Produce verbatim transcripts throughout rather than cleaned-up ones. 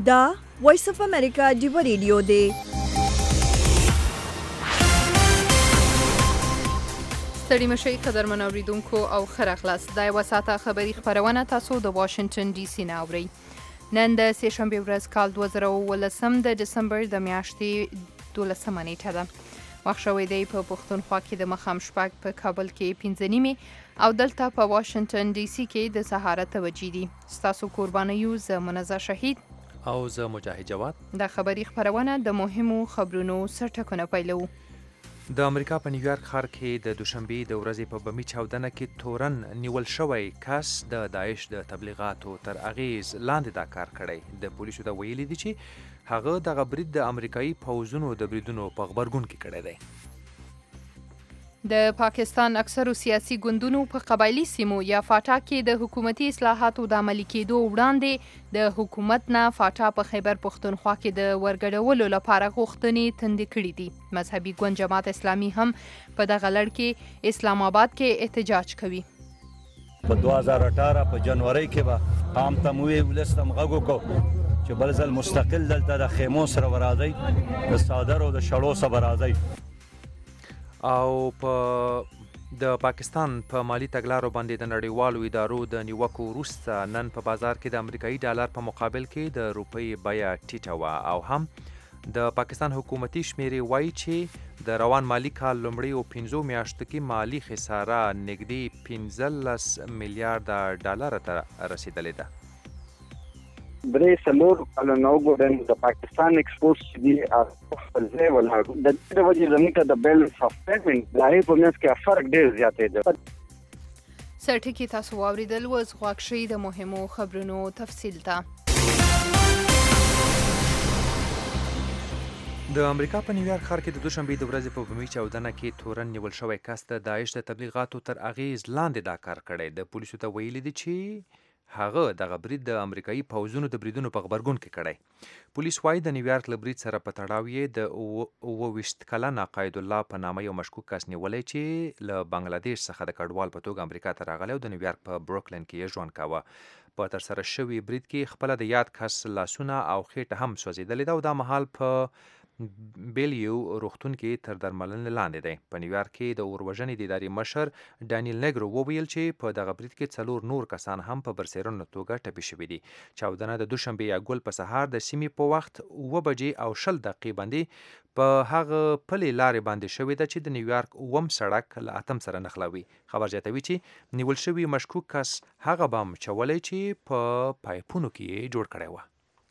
دا وایس اف امریکا ډیو ریډیو دی. ستړي مشئ قدرمن اوریدونکو او ښه راغلاست. دا یوه ساعته خبري خپرونه تاسو د واشنګټن ډي سي نه اورئ. نن د سېشنبې ورځ کال دوه زره اوولسم د ډسمبر د میاشتې دولسمه نیټه ده. وخت شوی دی په پښتونخوا کې د ماښام شپږ، په کابل کې پنځه نیمې او دلته په واشنګټن ډي سي کې د سهار اته بجې دي. ستاسو قربانه یو زه منزه شهید او زه مجاهد جواد. دا خبري خپرونه د مهمو خبرونو سرټکونه پیلوو. د امریکا په نیویارک ښار کې د دوشنبې د ورځې په بمي چاودنه کې تورن نیول شوی کس د داعش د تبلیغاتو تر اغیز لاندې دا کار کړی. د پولیسو دا ویلي دي چې هغه دغه برید د امریکایي پوځونو د بریدونو په غبرګون کې کړی دی. د پاکستان اکثرو سیاسي ګوندونو په قبایلي سیمو یا فاټا کې د حکومتي اصلاحاتو د عملي کېدو وړاندې د حکومت نه فاټا په خیبر پښتونخوا کې د ورګډولو لپاره غوښتنې تندې کړې دي. مذهبي ګوند جماعت اسلامي هم په دغه لړ کې اسلام آباد کې احتجاج کوي. په دوه هزار اټاره په جنوري کې به عام ته موږ ولستم غږ وکړو چې بل ځل مستقل دلته د خیمو سره ورازئ، د څادرو د شړو سره ورازئ. او په د پاکستان په مالی تګلارو باندې د نړیوالو ادارو د نیوکو وروسته نن په بازار کې د امریکایي ډالر په مقابل کې د روپۍ بیه ټیټه وه. او هم د پاکستان حکومتي شمیرې وایي چې د روان مالی کال لومړیو پنځو میاشتو کې مالی خساره نږدې پنځلس میلیارډه ډالر ته رسیدلې ده. درې څلور کلونه وګورئ د پاکستان ایکسپورټ چې دي خپل ځای ولاړ د دې وجې زموږ ته د بیلنس اف پیمنټ د هغې په منځ کې فرق ډېر زیاتې ده. سرټکي تاسو واورېدل. اوس غوږ شئ د مهمو خبرونو تفصیل ته. د امریکا په نیویارک ښار کې د دوشنبې د ورځې په بمي چاودنه کې تورن نیول شوی کس د داعش د تبلیغاتو تر اغیز لاندې دا کار کړی. د پولیسو ته ویلي دي چې هغه دغه برید د امریکایي پوځونو د بریدونو په غبرګون کې کړی. پولیس وایي د نیویارک له برید سره په تړاو یې د اوه ویشت کلنه قاید الله په نامه یو مشکوک کس نیولی چې له بنګلادیش څخه د کډوال په توګه امریکا ته راغلی او د نیویارک په بروکلین کې یې ژوند کاوه. په ترسره شوي برید کې خپله د یاد کس لاسونه او خېټه هم سوځېدلې ده او دا مهال په بیلیو روغتون کې تر درملنې لاندې دی. په نیویارک کې د اوروژنې د ادارې مشر ډانیل نیګرو وویل چې په دغه برید کې څلور نور کسان هم په برسېرنه توګه ټپي شوي دي. چاودنه د دوشنبې یا ګل په سهار د سیمې په وخت اوه بجې او شل دقیقې باندې په هغه پلې لارې باندې شوې ده چې د نیویارک اووم سړک له اتم سره نښلوي. خبر زیاتوي چې نیول شوي مشکوک کس هغه بم چولی چې په پایپونو کې یې جوړ کړی و.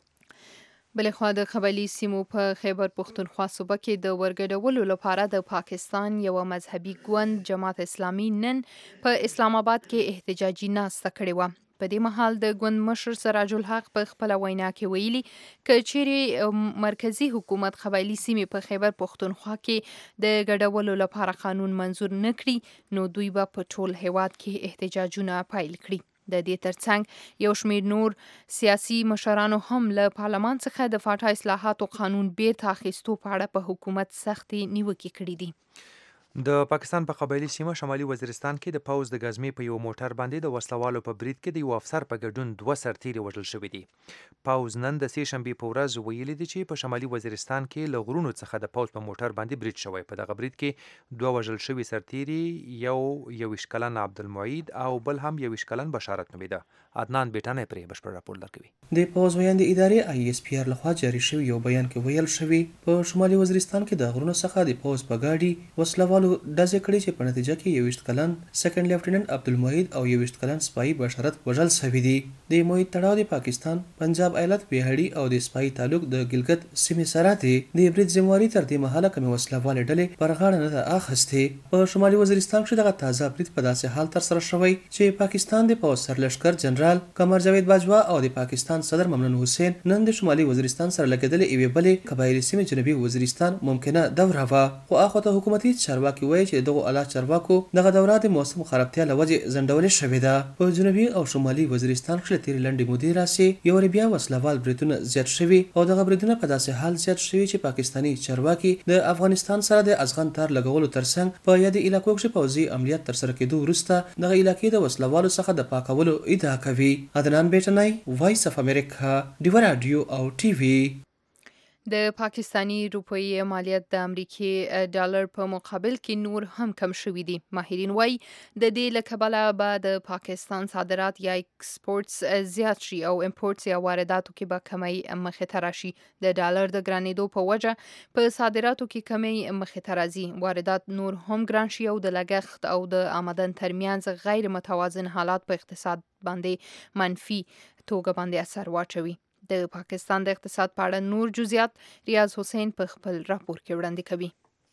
بلخوا د قبایلي سیمو په خیبر پښتونخوا صوبه کې د ورګډولو لپاره د پاکستان یوه مذهبي ګوند جماعت اسلامي نن په اسلام آباد کې احتجاجي ناسته کړې وه. په دې مهال د ګوند مشر سراج الحق په خپله وینا کې ویلي که چیرې مرکزي حکومت قبایلي سیمې په خیبر پښتونخوا کې د ګډولو لپاره قانون منظور نه کړي نو دوی به په ټول هیواد کې احتجاجونه پیل کړي. د دې ترڅنګ یو شمېر نور سیاسي مشرانو هم له پارلمان څخه د فاټا اصلاحاتو قانون بیرته اخیستو په اړه په حکومت سختې نیوکې کړې دي. د پاکستان په قبایلي سیمه شمالي وزیرستان کې د پوځ د ګزمې په یو موټر باندې د وسلوالو په برید کې د یو افسر په ګډون دوه سرتیري وژل شوي دي. پوځ نن د سې شنبې په ورځ ویلي دي چې په شمالي وزیرستان کې له غرونو څخه د پوځ په موټر باندې برید شوی. په دغه برید کې دوه وژل شوي سرتیري یو یویشت کلن عبدالمعید او بل هم یویشت کلن بشارت نومیده. عدنان بیټانی پرې بشپړ راپور درکوي. د پوځ ویاندې ادارې آی اس پی آر لخوا جاری شوی یو بیان کې ویل شوی په شمالي وزیرستان کې د غرونو څخه د پوځ په ګاډي وسلوالو ډزې کړې چې په نتیجه کې یویشت کلن سیکنډ لیفټیننټ عبدالمعید او یویشت کلن سپایي بشارت وژل شوي دي. د معید تړاو د پاکستان پنجاب ایالت بیهړي او د سپایي تعلق د ګلګت سیمې سره دی. د برید ذمہواري تر دې مهاله کومې وسلوالې ډلې پر غاړه نه ده اخیستې. په شمالي وزیرستان کې دغه تازه برید په داسې حال ترسره شوی چې پاکستان د پوځ سرلښکر جنرال قمر جاوید باجوا او د پاکستان صدر ممنون حسین نن د شمالي وزیرستان سره لګېدلې یوې بلې قبایلي سیمې جنوبي وزیرستان ممکنه دوره وه. خو اخوته حکومتي چارواکي چارواکي وایي چې دغه اعلی چارواکو دغه دوره د موسم خرابتیا له وجې ځنډولې شوې ده. په جنوبي او شمالي وزیرستان کښې تېرې لنډې مودې راسې یو وارې بیا وسلوال بریدونه زیات شوي او دغه بریدونه په داسې حال زیات شوي چې پاکستاني چارواکي د افغانستان سره د ازغن تار لګولو ترڅنګ په یادې علاقو کښې پوځي عملیات ترسره کېدو وروسته دغه علاقې د وسلوالو څخه د پاکولو ادعا کوي. عدنان بیټنی، وایس اف امریکا، ډیوه راډیو او ټي وي. د پاکستانی روپیې مالیت د امریکای ډالر په مقابل کې نور هم کم شوي دي. ماهرین وایي د دې له کبله به د پاکستان صادرات یا ایکسپورټس زیات شي او امپورټس یا وارداتو کې به کمی مخې ته راشي. د ډالر د ګرانېدو په وجه په صادراتو کې کمی مخې ته راځي. واردات نور هم ګران شي او د لګښت او د آمدن ترمنځ غیر متوازن حالات په اقتصاد باندې منفي توګه باندې اثر واچوي. د پاکستان د اقتصاد په اړه نور جزئیات ریاض حسین په خپل راپور کې وړاندې کوي.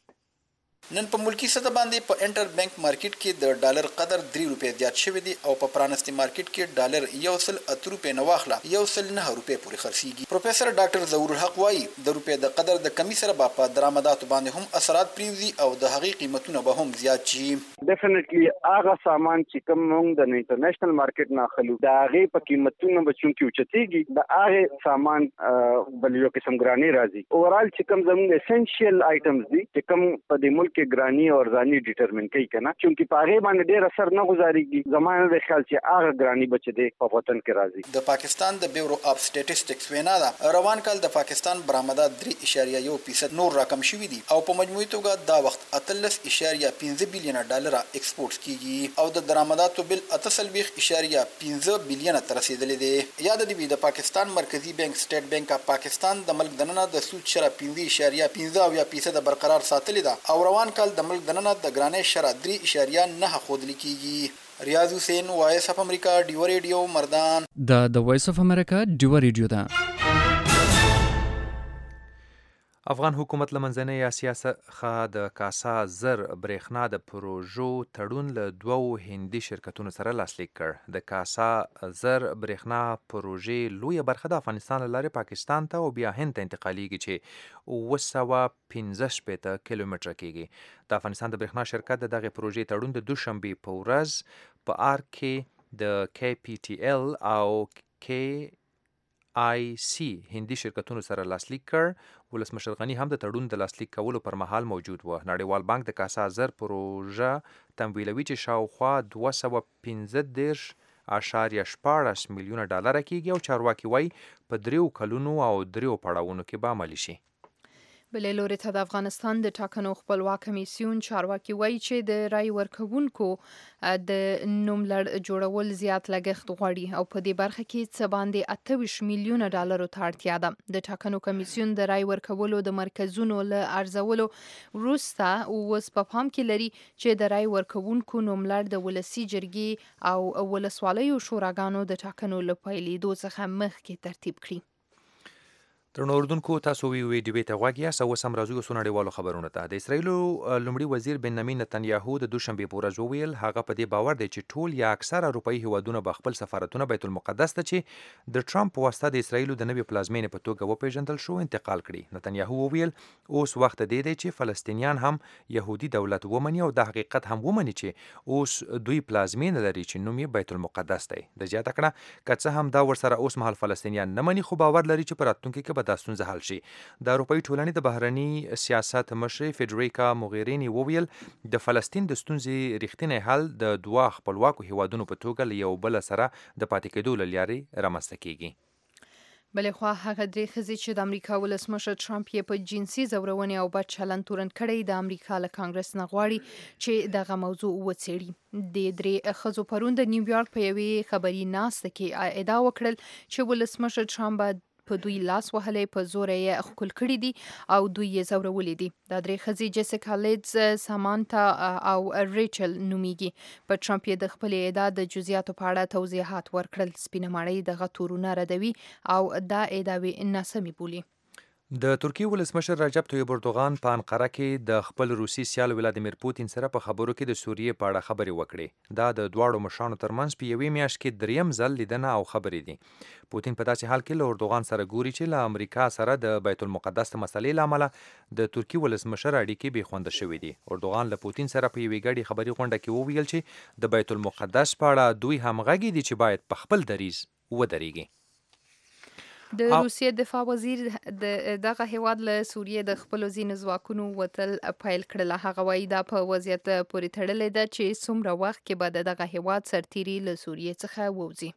نن په ملکی سطح باندې په انټر بانک مارکیټ کې د ډالر قدر درې روپۍ زیات شوی دی او په پرانستي مارکیټ کې ډالر یو سل اته روپۍ نه واخله یو سل نه روپۍ پورې خرڅیږي. پروفیسور ډاکټر ظهور الحق وایي د روپۍ د قدر د کمی سره په درآمداتو باندې هم اثرات پریوزي او د هغې قیمتونه به هم زیات شي. ډیفینیټلی هغه سامان چې کوم موږ د انټرنیشنل مارکیټ نه اخلو د هغې په قیمتونو به چونکې اوچتېږي د هغې سامان بل یو قسم ګراني راځي. اوورال چې کوم زموږ اسینشیل آیټمز دي چې کوم په دې ملک کې ګراني او ارزاني ډیټرمن کوي کنه چونکې په هغې باندې ډېر اثر نه ګزارېږي. زما نه دی خیال چې هغه ګراني به چې دی په وطن کې راځي. د پاکستان د بیورو اف سټیټسټکس وینا ده روان کال د پاکستان برآمدات درې اشاریه یو فیصد نور راکم شوي دي او په مجموعي توګه دا وخت اتلس اشاریه پنځه بیلیونه ډالره ایکسپورټ کیږي او د درآمداتو بل اته څلوېښت اشاریه پنځه بیلیونه ته رسېدلی دی. یاد دې وي د پاکستان مرکزي بانک سټیټ بانک اف پاکستان د ملک دننه د سود شرح پنځه اشاریه پنځه اویا فیصده برقرار ساتلې ده او روان کال د ملک دننه د ګرانۍ شرح درې اشاریه نه ښودل کیږي. ریاض حسین، وایس اف امریکا، ډیوه ریډیو، مردان. دا د وایس اف امریکا ډیوه ریډیو ده. افغان حکومت له منځنۍ اسیا څخه د کاسا زر برېښنا د پروژو تړون له دوو هندي شرکتونو سره لاسلیک کړ. د کاسا زر برېښنا پروژې لویه برخه د افغانستان له لارې پاکستان ته او بیا هند ته انتقالیږي چې اوه سوه پنځه شپېته کیلومتره کیږي. د افغانستان د برېښنا شرکت د دغې پروژې تړون د دوشنبې په ورځ په آر کې د کی پی ټي ایل او کې آی سی هندي شرکتونو سره لاسلیک کړ. ولسمشر غني هم د تړون د لاسلیک کولو پر مهال موجود و. نړیوال بانک د کاسا زر پروژه تمویلوي چې شاوخوا دوه سوه پنځه دېرش اعشاریه شپاړس میلیونه ډالره کیږي او چارواکي وایي په دریو کلونو او دریو پړاوونو کې به عملي شي. بلې لوري ته د افغانستان د ټاکنو خپلواک کمیسیون چارواکي وایي چې د رای ورکوونکو د نوملړ جوړول زیات لګښت غواړي او په دې برخه کې څه باندې اته ویشت میلیونه ډالرو ته اړتیا ده. د ټاکنو کمیسیون د رای ورکولو د مرکزونو له ارزولو وروسته اوس په پام کې لري چې د رای ورکوونکو نوملړ د ولسي جرګې او ولسوالیو شوراګانو د ټاکنو له پیلېدو څخه مخکې ترتیب کړي. درنو اردوونکو، تاسو وی ډیبې ته غوږ یاست او اوس هم راځو یو نړیوالو خبرونو ته. د اسرایلو لومړي وزیر بنیامین نتنیاهو د دوشنبې په ورځ وویل هغه په دې باور دی چې ټول یا اکثره اروپایي هیوادونه به خپل سفارتونه بیت المقدس ته چې د ټرمپ په واسطه د اسرایلو د نوې پلازمینې په توګه وپیژندل شو انتقال کړي. نتنیاهو وویل اوس وخت دی دی چې فلسطینیان هم یهودي دولت ومني او د حقیقت هم ومني چې اوس دوی پلازمینه لري چې نوم یې بیت المقدس دی. د زیاته کړه که څه هم دا ورسره اوس مهال فلسطینیان نه مني خو باور لري چې په راتلونکي کې به دا ستونزه حل شي. د اروپایي ټولنې د بهرني سیاست مشرې فیډریکا موغیریني وویل د فلسطین د ستونزې رښتینی حل د دوه خپلواکو هیوادونو په توګه له یو بل سره د پاتې کېدو له لارې رامنځته کیږي. بلې خوا هغه درې ښځې چې د امریکا ولسمشر ټرمپ یې په جنسي ځورونې او بد چلند تورن کړی د امریکا له کانګرس نه غواړي چې دغه موضوع وڅېړي. د درې ښځو پرون د نیویارک په یوې خبري ناسته کې ادعا وکړل چې ولسمشر ټرمپ به په دوی لاس وهلې په زور یې ښکل کړي دي او دوی یې ځورولي دي. دا درې ښځې جیسیکا لیدز، سامانتا او ریچل نومیږي. په ټرمپ یې د خپلې ادعا د جزئیاتو په اړه توضیحات ورکړل. سپینه ماڼۍ دغه تورونه ردوي او دا ادعاوې ناسمې بولي. د ترکیې ولسمشر رجب طیب اردوغان په انقره کې د خپل روسي سیال ولادیمیر پوتین سره په خبرو کې د سوریې په اړه خبرې وکړې. دا د دواړو مشرانو ترمنځ په یوې میاشت کې دریم ځل لیدنه او خبرې دي. پوتین په داسې حال کې له اردوغان سره ګوري چې له امریکا سره د بیت المقدس د مسلې له امله د ترکیې ولسمشر اړیکې بې خونده شوې دي. اردوغان له پوتین سره په یوې ګډې خبري غونډه کې وویل چې د بیت المقدس په اړه دوی همغږي دي چې باید په خپل دریځ ودرېږي. د روسیې دفاع وزیر د دغه هیواد له سوریې د خپل ځینو ځواکونو وتل پیل کړل. هغه وایي دا په وضعیت پورې تړلې ده چې څومره وخت کې به د دغه هیواد سرتیري له سوریې څخه ووځي.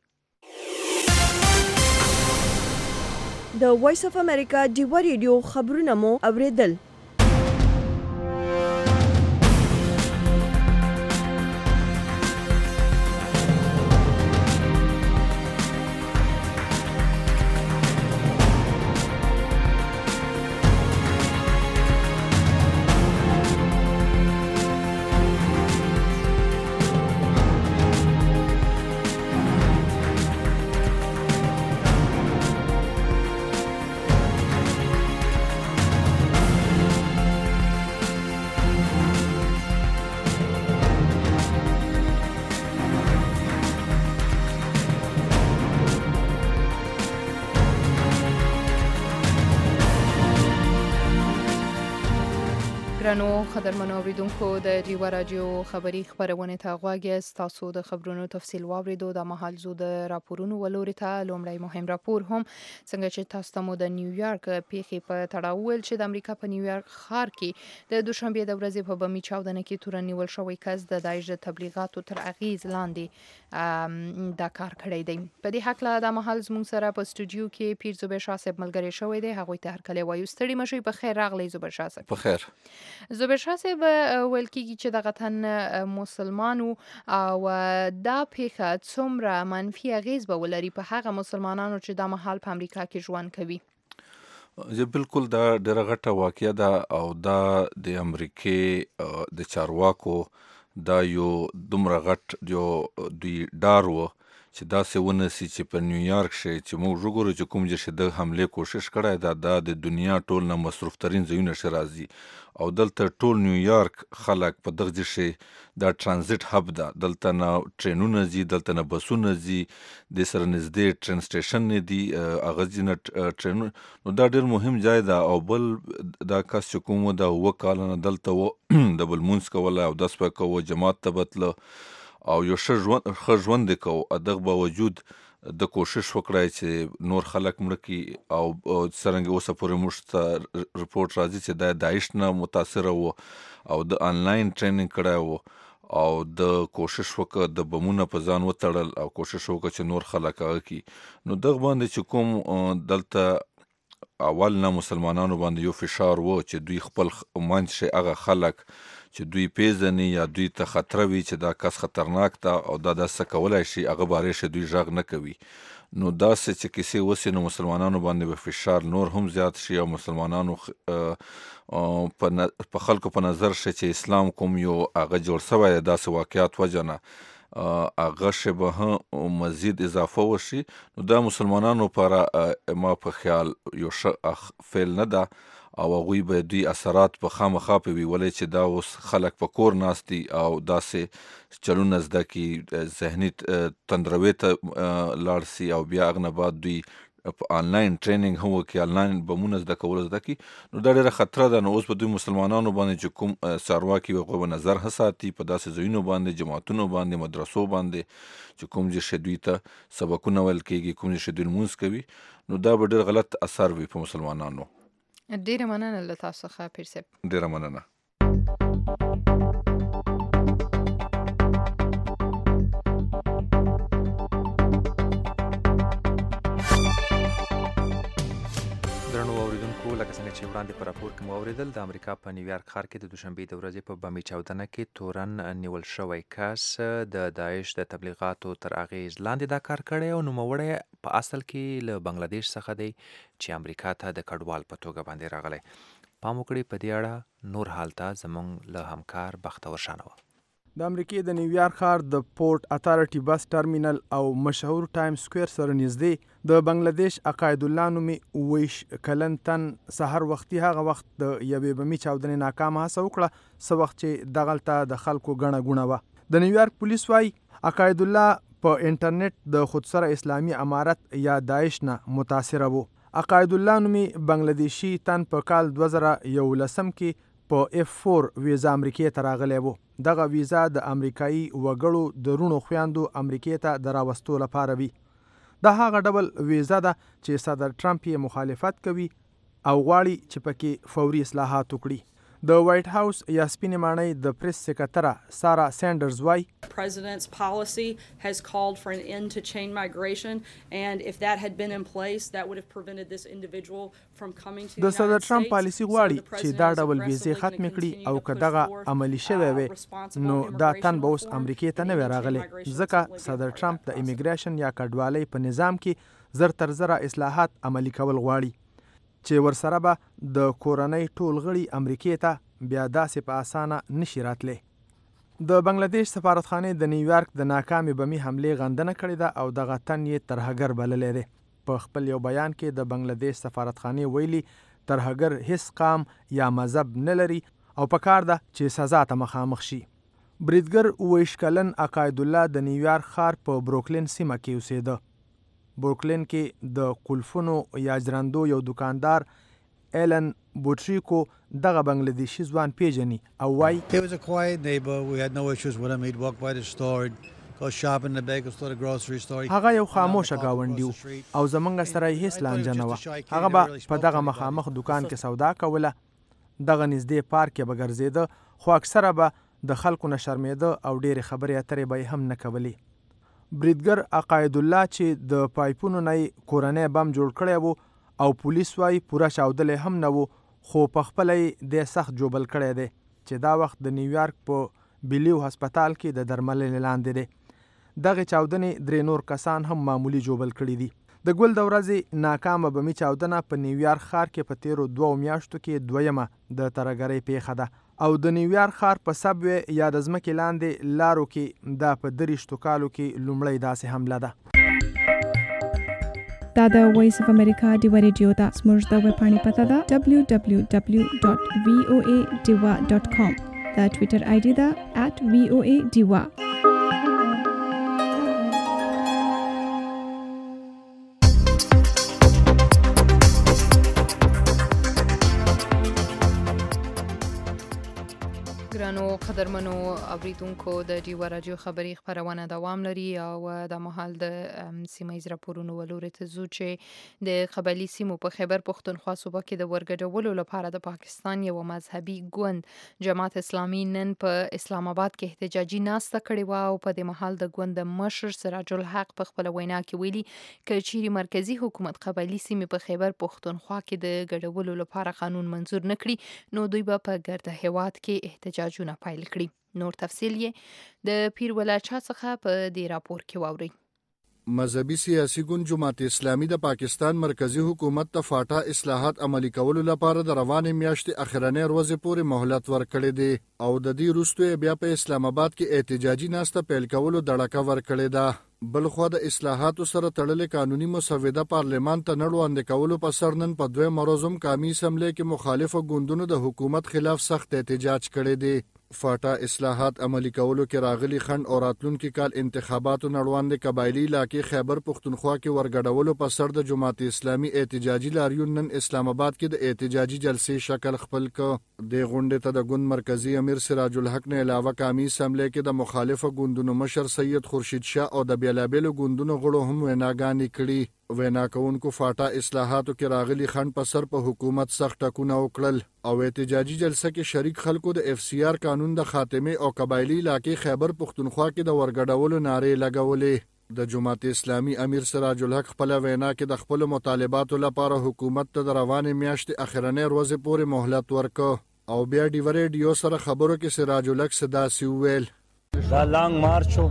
د وایس اف امریکا ډیوا ریډیو خبرونه مو اوریدل. ګرانو قدرمنو اوریدونکو د ډیوا راډیو خبري خبرونه ته غوږ یاست. تاسو د خبرونو تفصیل واوریدو. د مهال زو د راپورونو ولوري ته لومړی مهم راپور هم څنګه چې تاسو ته مو د نیویارک پیښې په تړاو ویل چې د امریکا په نیویارک ښار کې د دوشنبه د ورځې په بمي چاودنه کې تورن نیول شوی کس د داعش د تبلیغاتو تر اغیز لاندې دا کار کړی دی. په دې حق له د مهال زموږ سره په استودیو کې پیر زبیر شاه صاحب ملګری شوی دی. هغه ته هر کله وایو ستړي مشي. په خیر راغلی زبیر شاه صاحب. په خیر. زبیر شاه صاحب ویل کېږي چې دغه تن مسلمانو او دا پیښه څومره منفي اغیز به ولري په هغه مسلمانانو چې دا مهال په امریکا کې ژوند کوي. زه بالکل دا ډېره غټه واقعه ده او دا د امریکې د چارواکو دا یو دومره غټ یو دوی ډار و چې داسې ونسي چې په نیویارک شي چې موږ وګورو چې کوم چې د حملې کوشش کړی دا دا د دنیا ټول نه مصروف ترین ځایونه شي راځي او دلته ټول نیویارک خلک په دغه شي دا ترانزیت هب ده. دلته نه ټرینونه ځي، دلته نه بسونه ځي، د سره نږدې ټرین سټیشن نه دي هغه ځینې ټرینونه. نو دا ډېر مهم ځای ده. او بل دا کس چې کوم دا اووه کاله نه دلته و د بل لمونځ کوله او داس به کوه جماعت ته بتله او یو ښه ژوند ښه ژوند یې کوو. دغه باوجود د کوشش وکړای چې نور خلک مړه کړي او څرنګه اوسه پورې موږ ته رپورټ راځي چې دا داعش نه متاثره و او د آنلاین ټریننګ کړی و او د کوشش وکړه د بمونه په ځان وتړل او کوشش وکړه چې نور خلک هغه کړي. نو دغه باندې چې کوم دلته اول نه مسلمانانو باندې یو فشار و چې دوی خپل منځ شي هغه خلک چې دوی پیژني یا دوی ته خطر وي چې دا کس خطرناک ده او دا داسې کولای شي هغه بارې شي دوی غږ نه کوي. نو داسې چې کیسې وسي نو مسلمانانو باندې به فشار نور هم زیات شي او مسلمانانو په خلکو په نظر شي چې اسلام کوم یو هغه جوړ سوی دی داسې واقعات وجه نه هغه شی به مزید اضافه وشي. نو دا مسلمانانو لپاره ما په خیال یو ښه فعل نه ده او هغوی به دوی اثرات په خامخا پوي ولې چې دا اوس خلک په کور ناست دي او داسې چلونه زده کړي ذهني تندروي ته لاړ سي او بیا هغه نه بعد دوی په آنلاین ټریننګ هم وکړي آنلاین بمونه زده کول زده کړي. نو دا ډېره خطره ده. نو اوس به دوی مسلمانانو باندې چې کوم څارواکي هغوی به نظر ښه ساتي په داسې ځایونو باندې جماعتونو باندې مدرسو باندې چې کوم چې دوی ته سبقونه ویل کېږي کوم چې دوی لمونځ کوي. نو دا به ډېر غلط اثر وي په مسلمانانو. ډیره مننه له تاسو څخه پیر صاحب. ډیره مننه. درنو اوریدونکو لکه څنګه چې وړاندې په راپور کې مو اوریدل د امریکا په نیویارک ښار کې د دوشنبې د ورځې په بمي چاودنه کې تورن نیول شوی کس د داعش د تبلیغاتو تر اغیز لاندې دا کار کړی او نوموړی په اصل کې له بنگلاديش څخه دی چې امریکا ته د کډوال په توګه باندې راغلی. پام وکړئ په دې اړه نور حال ته زموږ له همکار بختور شانوه. د امریکای د نیویارک ښار د پورت اتارټي بس ټرمینل او مشهور ټایم سکوير سره نږدې د بنگلاديش عقاید الله نومي ویش کلن تن سحر وختي هغه وخت د یوې بمي چاودنې ناکامه هڅه وکړه څه وخت چې دغلته د خلکو ګڼه ګوڼه وه. د نیویارک پولیس وایي عقاید الله په انټرنیټ د خودسره اسلامي امارت یا داعش نه متاثره وو. عقاید الله نومي بنگلاديشي تن په کال دوه زره یولسم کې په اف فور ویزا امریکای ته راغلی وو. دغه ویزا د امریکایي وګړو د رونو خویندو امریکای ته د راوستو لپاره وي. دا هغه ډول ویزا ده چې صدر ټرمپ یې مخالفت کوي او غواړي چې پکې فوري اصلاحات وکړي. د وایټ هاوس یا سپینې ماڼۍ د پریس سکرتره سارا سینډرز وایي President's policy has called for an end to chain migration, and if that had been in place, that would have prevented this individual from coming to the د صدر United ټرمپ States. پالیسي غواړي چې دا ډول ویزې ختمې کړي او که دغه عملي شوی وي نو دا تن به اوس امریکې ته نه وي راغلی، ځکه صدر ټرمپ د امیګریشن یا کډوالۍ په نظام کې زر تر زره اصلاحات عملي کول غواړي چې ورسره به د کورنۍ ټول غړي امریکې ته بیا داسې په اسانه نشي راتلی. د بنگلاديش سفارتخانې د نیویارک د ناکامې بمي حملې غندنه کړې ده او دغه تن یې ترهګر بللی دی. په خپل یو بیان کې د بنگلاديش سفارتخانې ویلي ترهګر هیڅ قام یا مذهب نه لري او پکار ده چې سزا ته مخامخ شي. بریدګر اویش کلن عقاید الله د نیویارک ښار په بروکلین سیمه کې اوسېده. بروکلین کې د قلفونو یا جرندو یو دکاندار ایلن بوټریکو دغه بنگلاديشي ځوان پیژني او وایي He was a quiet neighbor. We had no issues with him. He'd walk by the store, go shop in the bagel store, the grocery store. هغه یو خاموشه گاونډي او زمونږ سره یې هیڅ لانجه نه وه. هغه به په دغه مخامخ دکان کې سودا کوله، دغه نږدې پارک کې به ګرځېده، خو اکثره به د خلکو نه شرمېده او ډېرې خبرې اترې به یې هم نه کولې. بریدګر عقاید الله چې د پایپونو نه کورنۍ بم جوړ کړی وو او پولیس وایي پوره چاودلی هم نه وو، خو په خپله یې دی سخت جوبل کړی دی چې دا وخت د نیویارک په بیلیو هسپتال کې د درملنې لاندې دی. دغې چاودنې درې نور کسان هم معمولی جوبل کړي دي. د ګل د ورځې ناکامه بمي چاودنه په نیویارک ښار کې په تیرو دوو میاشتو کې دویمه د ترهګرۍ پیښه ده او د نیویارک ښار په سبوی یا د ځمکې لاندې لارو کې دا په دریشتو کالو کې لومړی داسې حمله ده. دا د وایس اف امریکا ډیوا ریډیو ده. زموږ د ویبپاڼې پته ده دبلیو دبلیو دبلیو ډاټ وی او ای ډیوا ډاټ کام. د ټویټر آی ډي ده ات وی او ای ډیوا. ګرانو قدرمنو اوریدونکو د ډیوا راډیو خبري خبرونه دوام لري او د مهال د سیمه ییز راپورونو ولوري ته ځو چې د قبایلي سیمو په خیبر پښتونخوا صوبه کې د ورګډولو لپاره د پاکستان یو مذهبي ګوند جماعت اسلامي نن په اسلام آباد کې احتجاجي ناسته کړې وه او په دې مهال د ګوند مشر سراج الحق په خپل وینا کې ویلي که چیرې مرکزی حکومت قبایلي سیمې په خیبر پښتونخوا کې د ګډولو لپاره قانون منظور نه کړي نو دوی به په ګرده هیواد کې احتجاج جونه پایل کړي. نور تفصیل یې د پیر ولا چا څخه په دې راپور کې واورئ. مذهبي سیاسي ګوند جماعت اسلامي د پاکستان مرکزی حکومت ته فاټا اصلاحات عملي کولو لپاره د روانې میاشتې اخرنۍ ورځې پورې مهلت ورکړی دی او د دې وروسته بیا په اسلام آباد کې احتجاجي ناسته پیل کولو دړکه ورکړې ده. بلخوا د اصلاحاتو سره تړلې قانوني مسوده پارلمان ته نه وړاندې کولو په سر نن په دویم ورځ هم قومي اسمبلۍ کې مخالفو ګوندونو د حکومت خلاف سخت احتجاج کړی دی. فاټا اصلاحات عملي کولو کې راغلي خند او راتلونکي کال انتخاباتو نړوندې قبایلی علاقې خیبر پښتونخوا کې ورګډولو په سر د جماعت اسلامي احتجاجي لاریون نن اسلام آباد کې د احتجاجي جلسې شکل خپل ک. د غونډې ته د ګوند مرکزی امیر سراج الحق نه علاوه قومي اسمبلۍ کې د مخالفو ګوندونو مشر سید خورشید شاه او د بیلابیلو ګوندونو غړو هم ویناګانې کړي. وینا کوونکو فاټا اصلاحاتو کې راغلي خند په سر په حکومت سخت ټکونه وکړل او احتجاجي جلسه کې شریک خلکو د اف سی آر قانون د خاتمه او قبایلی علاقې خیبر پښتونخوا کې د ورګډولو نارې لګولې. د جماعت اسلامي امیر سراج الحق خپل وینا کې د خپل مطالباتو لپاره حکومت ته د روانې میاشتې اخرنۍ ورځې پورې مهلت ورکړ او بیا ډیوا ریډیو سره خبرو کې سراج الحق صدا سی ویل دا لانګ مارچو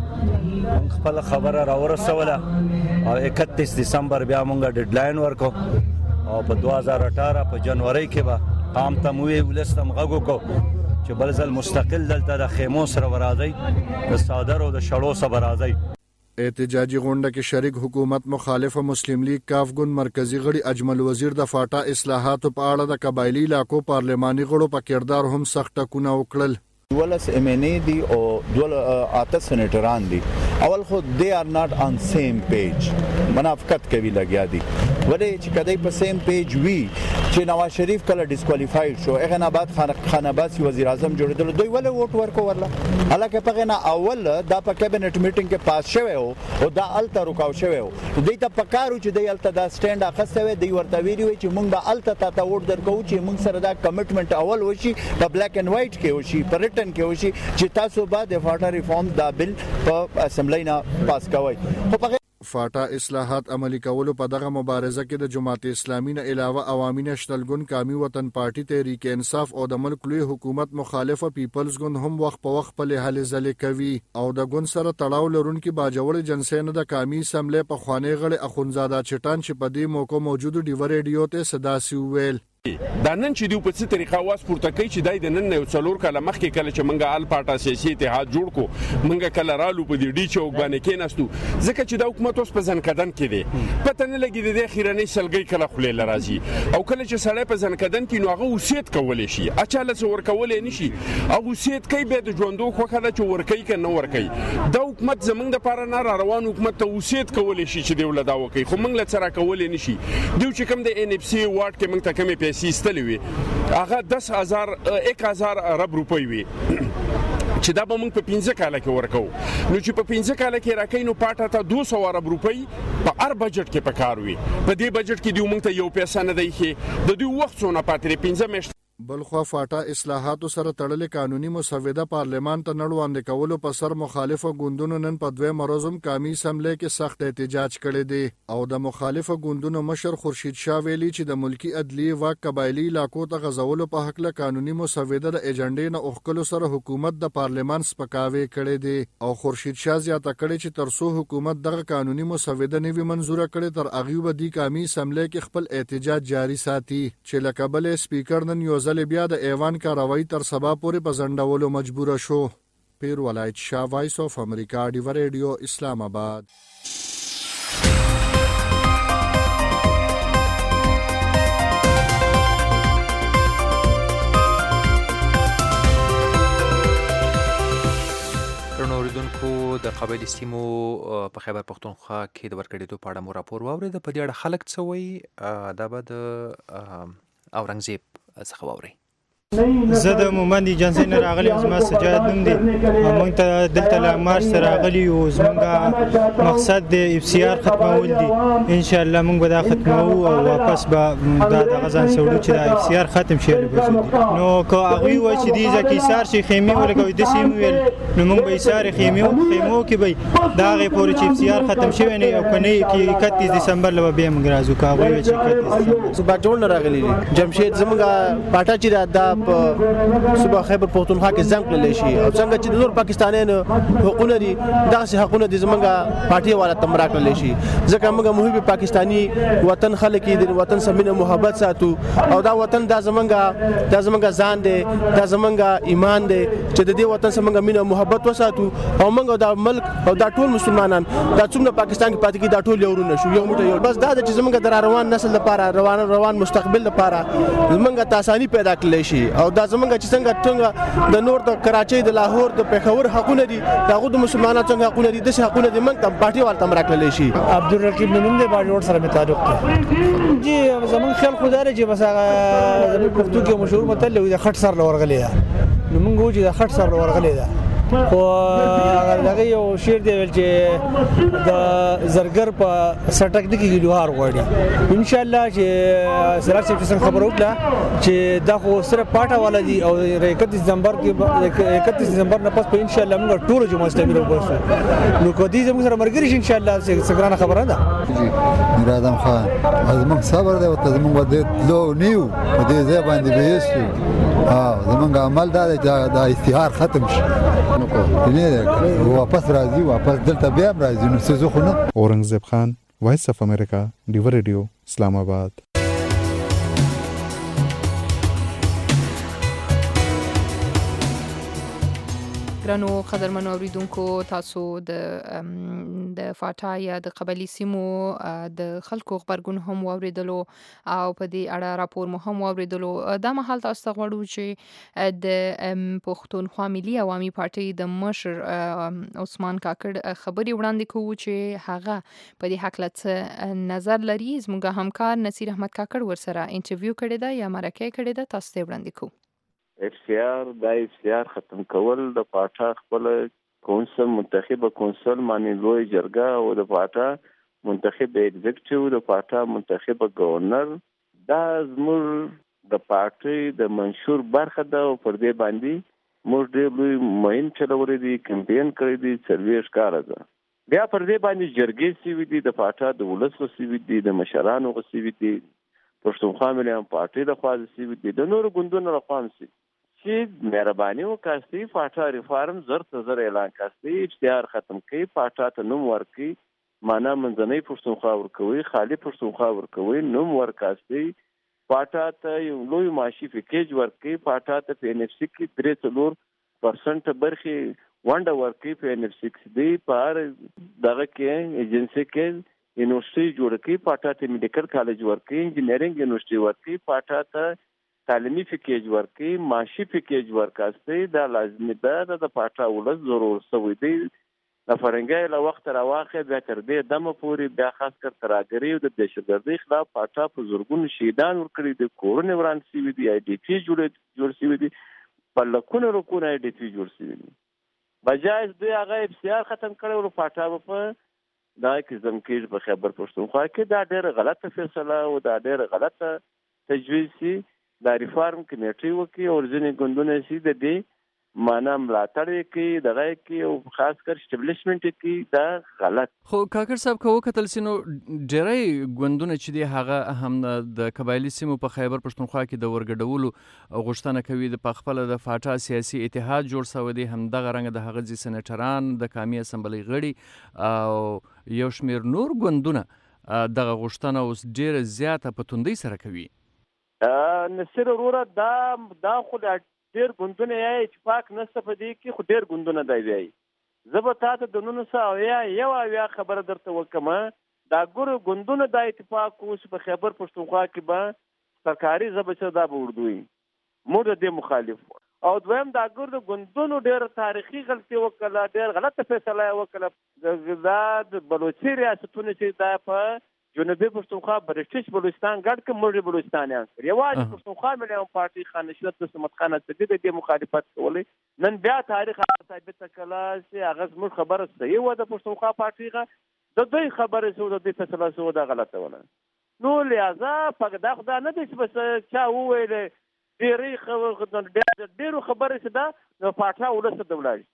خپل خبره راورسوله او اکتیس دسمبر بیا مونږه ډیډلاین ورکو او په دوه هزار اټھارہ په جنوري کې به عام ته موږ ولستم غوږو کو چې بل ځل مستقل دلته د خیمو سره ورازي د صادر او د شړو سره ورازي. احتجاجي غونډه کې شریک حکومت مخالف مسلم لیگ کاف ګوند مرکزی غړي اجمل وزیر د فاټا اصلاحاتو په اړه د قبایلی علاقو پارلماني غړو په کردار هم سخت ټکونه وکړل. دولس ام ان ای دی او دول اته سېنیټران دي. اول خو they are not on same page منافقت کوي لګیا دي ولې چې کدی په سیم پیج وی چې نواز شریف کله ډیسکوالیفاید شو هغه نه بعد خان عباسی وزیر اعظم جوړیدل دوی ولې ووټ ورکو ورله حالکه په نه اول دا په کابینټ میټینګ کې پاس شوی او دا الته رکاو شوی دوی ته پکارو چې دوی الته دا سټاند اخسته وي دوی ورته ویلي وي چې موږ به الته تا ته ووټ درکو چې موږ سره دا کمټمنټ اول وشي په بلیک اینڈ وایټ کې وشي په ریټن کې وشي چې تاسو به د فاټا ریفارم دا بل په اسمبلی نه پاس کوي. خو فاټا اصلاحات عملی کولو په دغه مبارزه کې د جماعت اسلامي نه علاوه عوامي نېشنل ګوند قومي وطن پارټي تحریک انصاف او د ملک لوی حکومت مخالفه پیپلز ګوند هم وخت په وخت په هلې ځلې کوي او د ګوند سره تړاو لرونکي باجوړ جنسین د قومي اسمبلی په خوانې غړي اخونزاده چټان چې په دې موقع موجود ډیو ریډیو ته صدا سی ویل دا نن چې دوی په څه طریقه واس پورته کوي چې دای د نن یو څلور کاله مخکې کله چې منګه ال پاټا سیاسي اتحاد جوړ کو منګه کله رالو په دې ډی چوک باندې کېناستو ځکه چې دا حکومت اوس په ځنکدن کې دی پته نه لګي د خیرنۍ سلګي کله خلې لرازي او کله چې سړی په ځنکدن کې نو هغه وصیت کولای شي اچاله څو ورکولای نشي او وصیت کوي به د ژوندو خوخه د چور کوي کنه ور کوي دا حکومت زمنګ د پاره نه روان حکومت ته وصیت کولای شي چې دی ولدا وکي خو منګ له سره کولای نشي دوی چې کوم د ان اف سی وارد کې منګ ته کمې پیسې استلې وي هغه دس هزار یک هزار عرب روپۍ وي چې دا به موږ په پنځه کاله کې ورکو نو چې په پنځه کاله کې راکې نو پاټه ته دوه سوه عرب روپۍ په هر بجټ کې پکار وي په دې بجټ کې دوی موږ ته یو پیسه نه دی ښې د دوی وخت څونه پاتې پنځه میاشتې بلخوا فاټا اصلاحاتو سره تړلې قانوني مسوده پارلمان ته نړ وړاندې کولو په سر مخالفه ګوندونو نن په دوه مرزم قومي اسمبلی کې سخت احتجاج کړی دی او د مخالفه ګوندونو مشر خورشید شاه ویلي چې د ملکی عدلی واک قبایلی علاقو ته غزولو په حق له قانوني مسوده د ایجنډې نه اوخکلو سره حکومت د پارلمان سپکاوي کړی دی او خورشید شاه زیاته کړی چې ترڅو حکومت دغه قانوني مسوده نه وي منزوره کړي تر هغه به د قومي اسمبلی کې خپل احتجاج جاری ساتي چې لکه بل سپیکر نن یو ځل بیا د ایوان کاروایی تر سبا پورې په ځنډولو مجبور شو. پیر ولایت شاه وایس اف امریکا ډیو ریډیو اسلام آباد. اوریدونکو د قبایلی سیمو په خیبر پښتونخوا کې د ورکړېدو په اړه مو راپور واورېد په دې اړه خلک څه وایي دا به د اورنګزیب څخه واورئ. زه د مومند ایجنسی نه راغلی زما سجاد نوم دی موږ ته دلته له مارچ سره راغلي یو زموږ مقصد د اف سی آر ختمول دي ان شاء الله موږ به دا ختمو او واپس به دا د غزان سوړو چې د اف سی آر ختم شي نو که هغوی وایي چې دې ځکه ایثار شي خیمې ولګوي داسې یې ویل نو موږ به ایثار خیمې خیمو کې به د هغې پورې چې اف سی آر ختم شوی نه او که نه یې اکتیس دسمبر له به بیا موږ راځو که هغوی وایي چې اکتیس دسمبر باجوړ نه راغلی دي جمشید زموږ پاټا چې دا په صوبه خیبر پښتونخوا کې زنګ کړل شي او څنګه چې د نور پاکستانیانو حقوقونه دي داسې حقوقونه دي زمونږ پارټي والا تم راکړل شي ځکه موږ محب پاکستانی وطن خلک د وطن سره مینه محبت ساتو او دا وطن دا زمونږ دا زمونږ ځان دی دا زمونږ ایمان دی چې د دې وطن سره موږ مینه محبت وساتو او موږ دا ملک او دا ټول مسلمانان دا څومره پاکستان کې پاتې کی دا ټول یو نه شو یو موټی یو بس دا چې زمونږ د روان نسل لپاره روان روان مستقبل لپاره زمونږ تاسانی پیدا کړل شي او دا زمونږ چې څنګه څنګه د نور د کراچۍ د لاهور د پېښور حقونه دي دغه د مسلمانانو څنګه حقونه دي د حقونه دي موږ ته پارټي ورته راکړل شي. عبدالرقیب نوم دی باجوړ سره می تعلق دی جی زمون خیال خدای چې بس هغه زمون پښتو کې مشهور متل دی د خټ سر لورغلی دا نو موږ وځي د خټ سر لورغلی دا خو هغه یو شعر دی ویل چې د زرګر په سټک د کې لوهار غوړي ان شاء الله چې سره څه خبر وکړه چې دا خو سره پاټه والا دي او اکتیس دسمبر کې اکتیس دسمبر نه پس په ان شاء الله موږ ټول جمعه اسلامي وباسو نو کو دې زموږ سره مرګري ان شاء الله څنګه خبره ده جی میر اعظم خان زموږ صبر دی او زموږ ودې لو نیو په دې ځای باندې بیسو ها زموږ عمل دا د اشتهار ختم شي نو کو نه واپس راځي واپس دلته بیا راځي نو څه زه خو نه. اورنګزیب خان وایس اف امریکا ډیو ریډیو اسلام آباد. درنو قدرمنو اوریدونکو تاسو د د فاټا یا د قبلي سیمو د خلکو خبرګون هم واوریدلو او په دې اړه راپور مو هم واوریدلو. دا مهال تاسو ته غواړو چې د پښتونخوا ملي عوامي پارټي د مشر عثمان کاکړ خبري وړاندې کوو چې هغه په دې حق له نظر لري. زموږ همکار نصیر احمد کاکړ ورسره انټرویو کړی دا یا مرکه کړی دا، تاسو ته وړاندې کوو. اف سی آر دا اف سی آر ختم کول د پاټا خپل کونسل منتخب کونسل معنی لوی جرګه او د پاټا منتخب ایگزیکټیو د پاټا منتخب گورنر دا زموږ د پارټي د منشور برخه ده او پر دې باندې موږ ډېر لوی مهم چلولې دي، کمپین کړی دي، سروې ښکاره ده. بیا پر دې باندې جرګې سوي دي، د پاټا د ولس سوي دي، د مشرانو سوي دي، پښتونخوا ملي عوامي پارټي د خوا سوي دي، د نورو ګوندونو له خوا سوي چې مهرباني وکړئ پاټا ریفارم زر ته زر اعلان کړئ، اشتهار ختم کړئ، پاټا ته نوم ورکړئ، معنا منځنۍ پښتونخوا ورکوي، خالي پښتونخوا ورکوي، نوم ورکړئ، پاټا ته یو لوی معاشي پیکیج ورکړئ، پاټا ته په ان اف سی کې درې څلور پرسنټ برخې ونډه ورکړئ، په ان اف سی کې دی په هر دغه کې ایجنسي کې یونیورسيټي جوړ کړئ، پاټا ته میډیکل کالج ورکړئ، انجینرینګ یونیورسيټي ورکړئ، پاټا ته تعلیمي پیکیج ورکړي، معاشي پیکیج ورکړي. دا لازمي ده د پاټا ولس ضرور سوي دی. د فرنګي له وخت راواخه بیا تر دې دمه پورې بیا خاص کر تراګری او د دهشتګردۍ خلاف پاټا په زورګون شهیدان ورکړي دي، کورونه وران شوي دي، آی ډي پی جوړ جوړ شوي دي، په لکونو رکونه آی ډي پی جوړ شوي دي. بجای دوی هغه اف سی آر ختم کړي او پاټا په دا کې زمکیږي په خیبر پښتونخوا کې دا ډېر غلطه فیصله او دا ډېر غلطه تجویز سي. دا ریفارم کمیټي وکي او ځینې ګوندونه سي د دې معنا ملاتړ کوي، دغه کوي او خاص کر اسټابلیشمنت کوي، دا غلط. خو کاکړ صاحب کو کتل سينو ډېرای ګوندونه چې دی هغه هم د قبایلی سیمو په خیبر پښتونخوا کې د ورګډولو غوښتنه کوي، د پخپل د فاټا سیاسي اتحاد جوړ شوی دی، هم دغه رنګ د هغه ځي سېنیټران د قومي اسمبلی غړي او یو شمیر نور ګوندونه دغه غوښتنه اوس ډېره زیاته په توندۍ سره کوي. نصیر وروره دا دا خو ډېر ګوندونه یې اتفاق نشته په دې کې، خو ډېر ګوندونه دی وایي. زه به تا ته د نولس سوه اویا یو اویا خبره درته وکړم، دا ګورو ګوندونه دا اتفاق اوس په خیبر پښتونخوا کې به سرکاري ژبه چې دا به اردو وي، موږ د دې مخالف. او دویم دا ګورو ګوندونو ډېر تاریخي غلطي وکړه، ډېر غلطه فیصله یې وکړه. دا د بلوچي ریاستونه چې دا په جنوبي پښتونخوا برټش بلوچستان ګډ کې موږ بلوچستانیان کړ، یوازې پښتونخوا ملي عوامي پارټي خان نشرت سمت خان صدیق د دې مخالفت کولی. نن بیا تاریخ ثابت کړه چې هغه زموږ خبره صحیح و، د پښتونخوا پارټي غا د دوی خبره سو د دې فیصله سو دا غلطه وله. نو لہذا په دا خدا نه دي چې بس چا وویل ډېرې خبره ډېرو خبره چې دا د پاټا ولس ته ولاړ.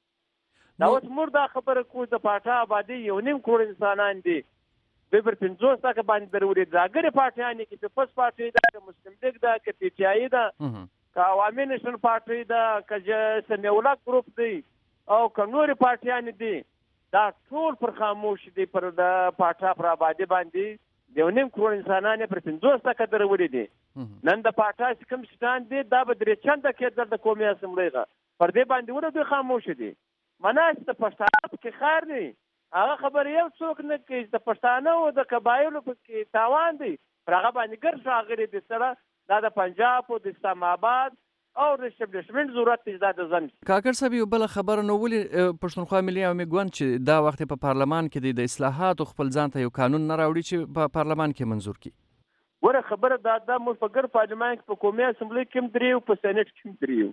دا اوس موږ دا خبره کوو د پاټا آبادي یو نیم کروڑ انسانان دي، دوی پر پنځوس تکه باندې درولې ځانګړې پارټیانې کې پیپلز پارټي ده، که مسلم لیګ ده، که پی ټي آی ده، که عوامي نیشنل پارټي ده، که سمیع الله ګروپ دی او که نورې پارټیانې دي، دا ټول پر خاموش دي. پر د پاټا پر آبادي باندې د یو نیم کروڑ انسانان پر پنځوس تکه درولې دي. نن د پاټا چې کوم شیطان دي دا به درې چنده کېدل د قومي اسمبلۍ غا پر دې باندې ولې دوی خاموش دي. معنا چې د پښتانه پکې خیر دی، هغه خبر یو څوک نه کوي، د پښتانه او د قبایلو پکې تاوان دی، پر هغه باندې ګر شاغلي دي سره دا د پنجاب او د اسلام آباد او د اسټابلیشمنت ضرورت دی دا د ځم. کاکړ صاحب یو بل خبره نو ولې پښتونخوا ملي عوامي ګوند چې دا وخت په پارلمان کې د اصلاحاتو خپل ځان ته یو قانون نه راوړي چې په پارلمان کې منظور کړي. وره خبره دا د موږ په ګر پارلمان کې په قومي اسمبلی کې دریو په سېنات کې دریو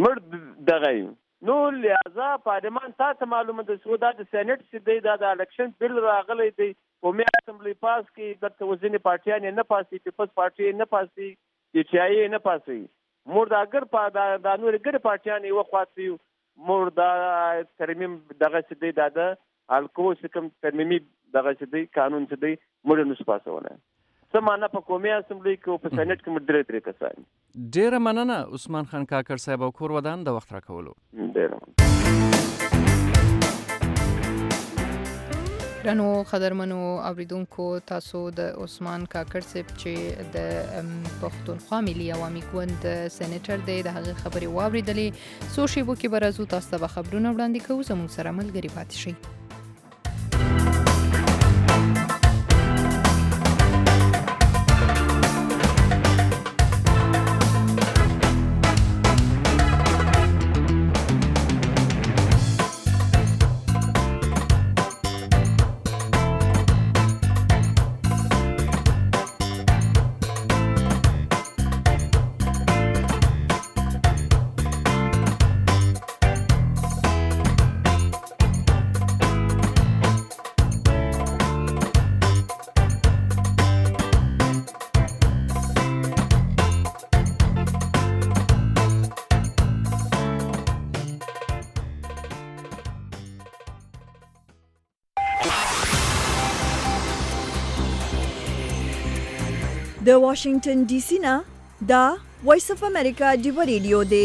مړ دغه. نو لہذا پارلمان تا ته معلومه ده چې دا د سېنات چې دی دا د الیکشن بل راغلی دی، قومي اسمبلی پاس کې د توزینی پارټیان نه پاسي، پیپلز پارټي نه پاسي، پی ټي آی نه پاسي، مور دا اگر په دا د نور ګر پارټیان یو خاصي مور دا ترمیم دغه چې دی دا د الکو سکم ترمیمي دغه چې دی قانون چې دی مور نه سپاسونه. سمانه په قومي اسمبلی کې او په سېنات کې مدرې درې کسان. ډېره مننه عثمان خان کاکړ صاحب او کور ودان د وخت راکولو. ډېره رنو خدرمنو اوریدونکو تاسو د عثمان کاکړ صاحب چې د پښتونخوا ملي عوامي ګوند سېنیټر دی د هغه خبرې واوریدلې سو شیبو کې برازو تاسو ته خبرونه وړاندې کوو زموږ سره ملګری پاتې شئ. د واشنگټن ډي سي نه دا وایس اف امریکا ډیو ریډیو دی.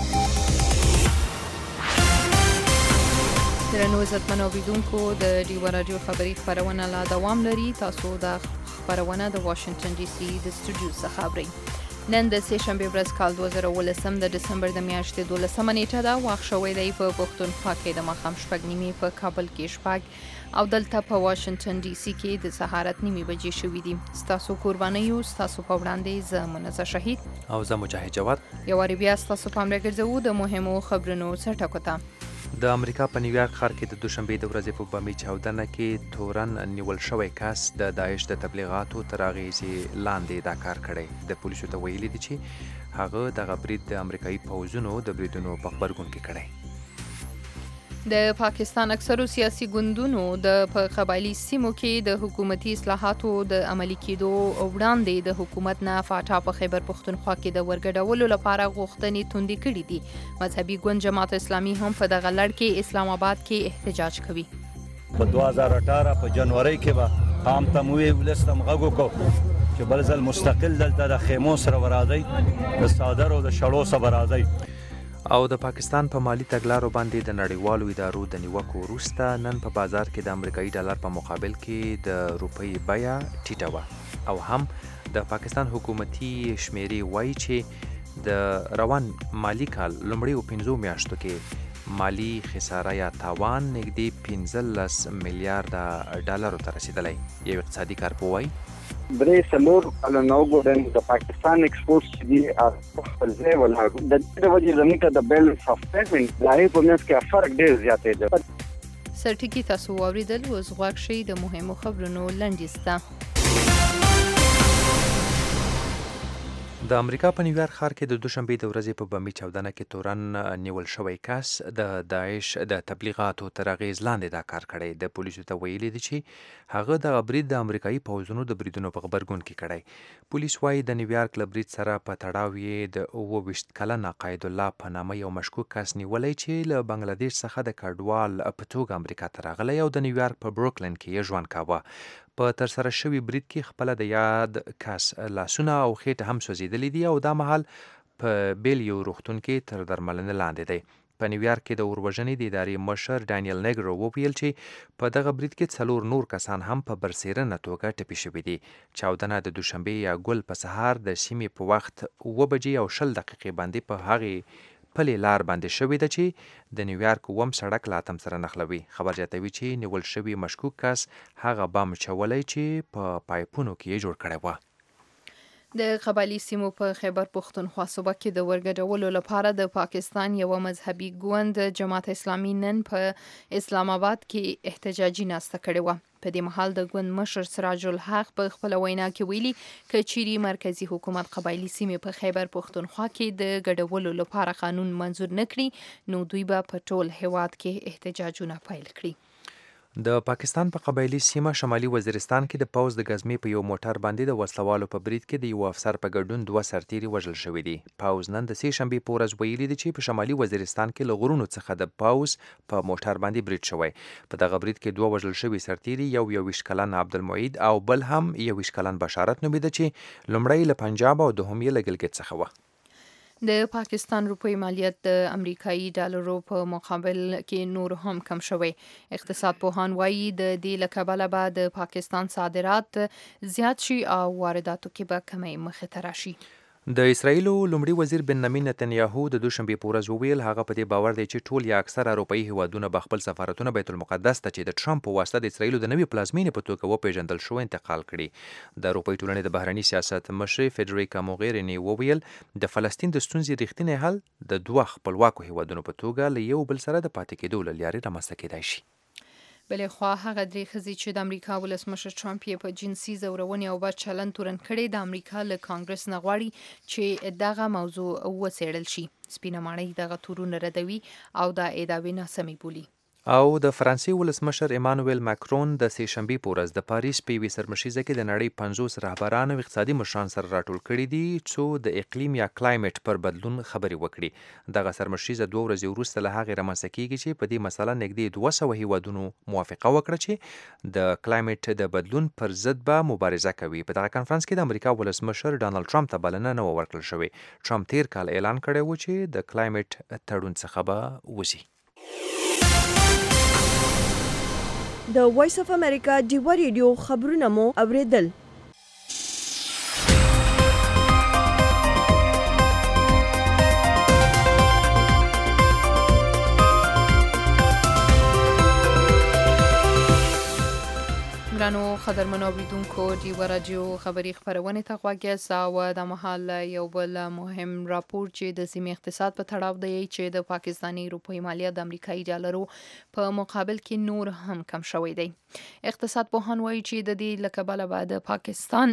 درنو عزتمنو اوریدونکو د ډیو رادیو خبري خبرونه لا دوام لري. تاسو د خبرونه د واشنگټن ډي سي د سټوډیو څخه اورئ. نن د سه شنبه ورځ کال دوه زره ولسم د دسمبر د میاشتې دولسمه نیټه ده. وخت شوی دی په پښتونخوا کې د ماښام شپږ نیمې، په کابل کې شپږ او دلته په واشنگټن ډي سي کې د سهارت نیمې بجې شوې دي. ستاسو قرباني یو ستاسو په وړاندې زه منزه شهید او زه مجاهد جواد یو واری بیا ستاسو پام راګرځوو د مهمو خبرونو څرټکو ته. د امریکا په نیویارک ښار کې د دوشنبې د ورځې په بمي چاودنه کې تورن نیول شوی کس د داعش د تبلیغاتو تر اغېزې لاندې دا کار کړی. د پولیسو ته ویلي دي چې هغه دغه برید د امریکایي پوځونو د بریدونو په غبرګون کې کړی. د پاکستان اکثرو سیاسي ګوندونو د په قبایلی سیمو کې د حکومتي اصلاحاتو د عملي کېدو وړاندې د حکومت نه فاټا په خیبر پښتونخوا کې د ورګډولو لپاره غوښتنې توندې کړې دي. مذهبي ګوند جماعت اسلامي هم په دغه لړ کې اسلام آباد کې احتجاج کوي. په دوه هزار اټاره په جنوري کې به عام تموي ولستم غږ وکړو چې بل ځل مستقل دلته د خیمو سره ورادی د صادر او د شړو سره ورادی. او د پاکستان په مالی تګلارو باندې د نړیوالو ادارو د نیوکو وروسته نن په بازار کې د امریکایي ډالر په مقابل کې د روپۍ بیه ټیټه وه. او هم د پاکستان حکومتي شمیرې وایي چې د روان مالی کال لومړیو پنځو میاشتو کې مالی خساره یا تاوان نږدې پنځلس میلیارډه ډالرو ته رسیدلی. یو اقتصادي کارپوه وایي درې څلور کلونو ګورن د پاکستان ایکسپورټ چې دی خپل ځای ولاړ د دې وجې زموږ ته د بیلنس اف پیمنټ د هغې په منځ کې فرق ډېر زیات دی. سرټکي تاسو واورېدل. اوس غوږ شئ د مهمو خبرونو لنډیز ته. د امریکا په نیویارک ښار کې د دوشنبې د ورځې په بمي چاودنه کې تورن نیول شوی کس د داعش د تبلیغاتو تر اغېز لاندې دا کار کړی. د پولیسو ته ویلي دي چې هغه دغه برید د امریکایي پوځونو د بریدونو په غبرګون کې کړی. پولیس وایي د نیویارک له برید سره په تړاو یې د اووه ویشت کلن عقاید الله په نامه یو مشکوک کس نیولی چې له بنګلادیش څخه د کډوال په توګه امریکا ته راغلی او د نیویارک په بروکلین کې یې ژوند کاوه. په ترسره شوي برید کې خپله د یاد کس لاسونه او خېټه هم سوځېدلي دي او دا مهال په بیل یو روغتون کې تر درملنې لاندې دی. په نیویارک کې د اوروژنې د ادارې مشر ډانیل نیګرو وویل چې په دغه برید کې څلور نور کسان هم په برسېرنه توګه ټپي شوي دي. چاودنه د دوشنبې یا ګل په سهار د سیمې په وخت اوه بجې او شل دقیقې باندې په هغې پلې لار باندې شوې ده چې د نیویارک اووم سړک له اتم سره نښلوي. خبر زیاتوي چې نیول شوي مشکوک کس هغه بم چولی چې په پایپونو کې یې جوړ کړی وه. د قبایلی سیمو په خیبر پښتونخوا صوبه کې د ورګډولو لپاره د پاکستان یو مذهبي ګوند جماعت اسلامي نن په اسلام آباد کې احتجاجي ناسته کړې وه. په دې مهال د ګوند مشر سراج الحق په خپله وینا کې ویلي که چیرې مرکزي حکومت قبایلی سیمې په خیبر پښتونخوا کې د ګډولو لپاره قانون منظور نه کړي نو دوی به په ټول هیواد کې احتجاجونه پیل کړي. د پاکستان په قبایلی سیمه شمالي وزیرستان کې د پوځ د ګزمې په یو موټر باندې د وسلوالو په برید کې د یو افسر په ګډون دوه سرتیري وژل شوي دي. پوځ نن د سې شنبې په ورځ ویلي دي چې په شمالي وزیرستان کې له غرونو څخه د پوځ په موټر باندې برید شوی. په دغه برید کې دوه وژل شوي سرتیري یو یوویشت کلن عبدالمعید او بل هم یوویشت کلن بشارت نومیده چې لومړی له پنجاب او دوهم یې له ګلګت څخه وه. د پاکستان روپی مالیت د امریکایي ډالرو په مقابل کې نور هم کم شوی. اقتصاد پوهان وایي د دې له کبله به د پاکستان صادرات زیات شي او وارداتو کې به کمی مخې ته راشي. د اسرایلو لومړي وزیر بنیامین نتنیاهو د دوشنبې په ورځ وویل هغه په دې باور دی چې ټول یا اکثره اروپایي هیوادونه به خپل سفارتونه بیت المقدس ته چې د ټرمپ په واسطه د اسرایلو د نوې پلازمینې په توګه وپیژندل شو انتقال کړي. د اروپایي ټولنې د بهرني سیاست مشر فدریکا موغیرینی وویل د فلسطین د ستونزې رښتینی حل د دوه خپلواکو هیوادونو په توګه له یو بل سره د پاتې کېدو له لارې رامنځته کېدای شي. بلې خوا هغه درې ښځې چې د امریکا ولسمشر ټرمپ یې په جنسي ځورونې او بد چلند تورن کړي د امریکا له کانګرس نه غواړي چې دغه موضوع وڅېړل شي. سپینه ماڼۍ دغه تورونه ردوي او دا ادعاوې ناسمې بولي. او د فرانسې ولسمشر ایمانوئل ماکرون د سه شنبې په ورځ د پاریس په یوې سرمشیزه کې د نړۍ پنځوس رهبران او اقتصادي مشران سره راټول کړي دي چې د اقلیم یا کلایمټ پر بدلون خبرې وکړي. دغه سرمشیزه دوه ورځې وروسته له هغې رامنځته کیږي چې په دې مسله نږدې دوه سوه هیوادونو موافقه وکړه چې د کلایمټ د بدلون پر ضد به مبارزه کوي. په دغه کنفرانس کې د امریکا ولسمشر ډانلډ ټرمپ ته بلنه نه ورکړل شوې. ټرمپ تیر کال اعلان کړی و چې د کلایمټ تړون څخه به وځي. د وایس اف امریکا ډیوا ریډیو خبرونه مو اوریدل. ګرانو قدرمنو اوریدونکو ډیوا راډیو خبري خبرونه ته غوږ یاست او د مهال یو بل مهم راپور چې د سیمې اقتصاد په تړاو دی چې د پاکستاني روپی مالیت د امریکایي ډالرو په مقابل کې نور هم کم شوی دی. اقتصاد پوهان وایي چې د دې له کبله به د پاکستان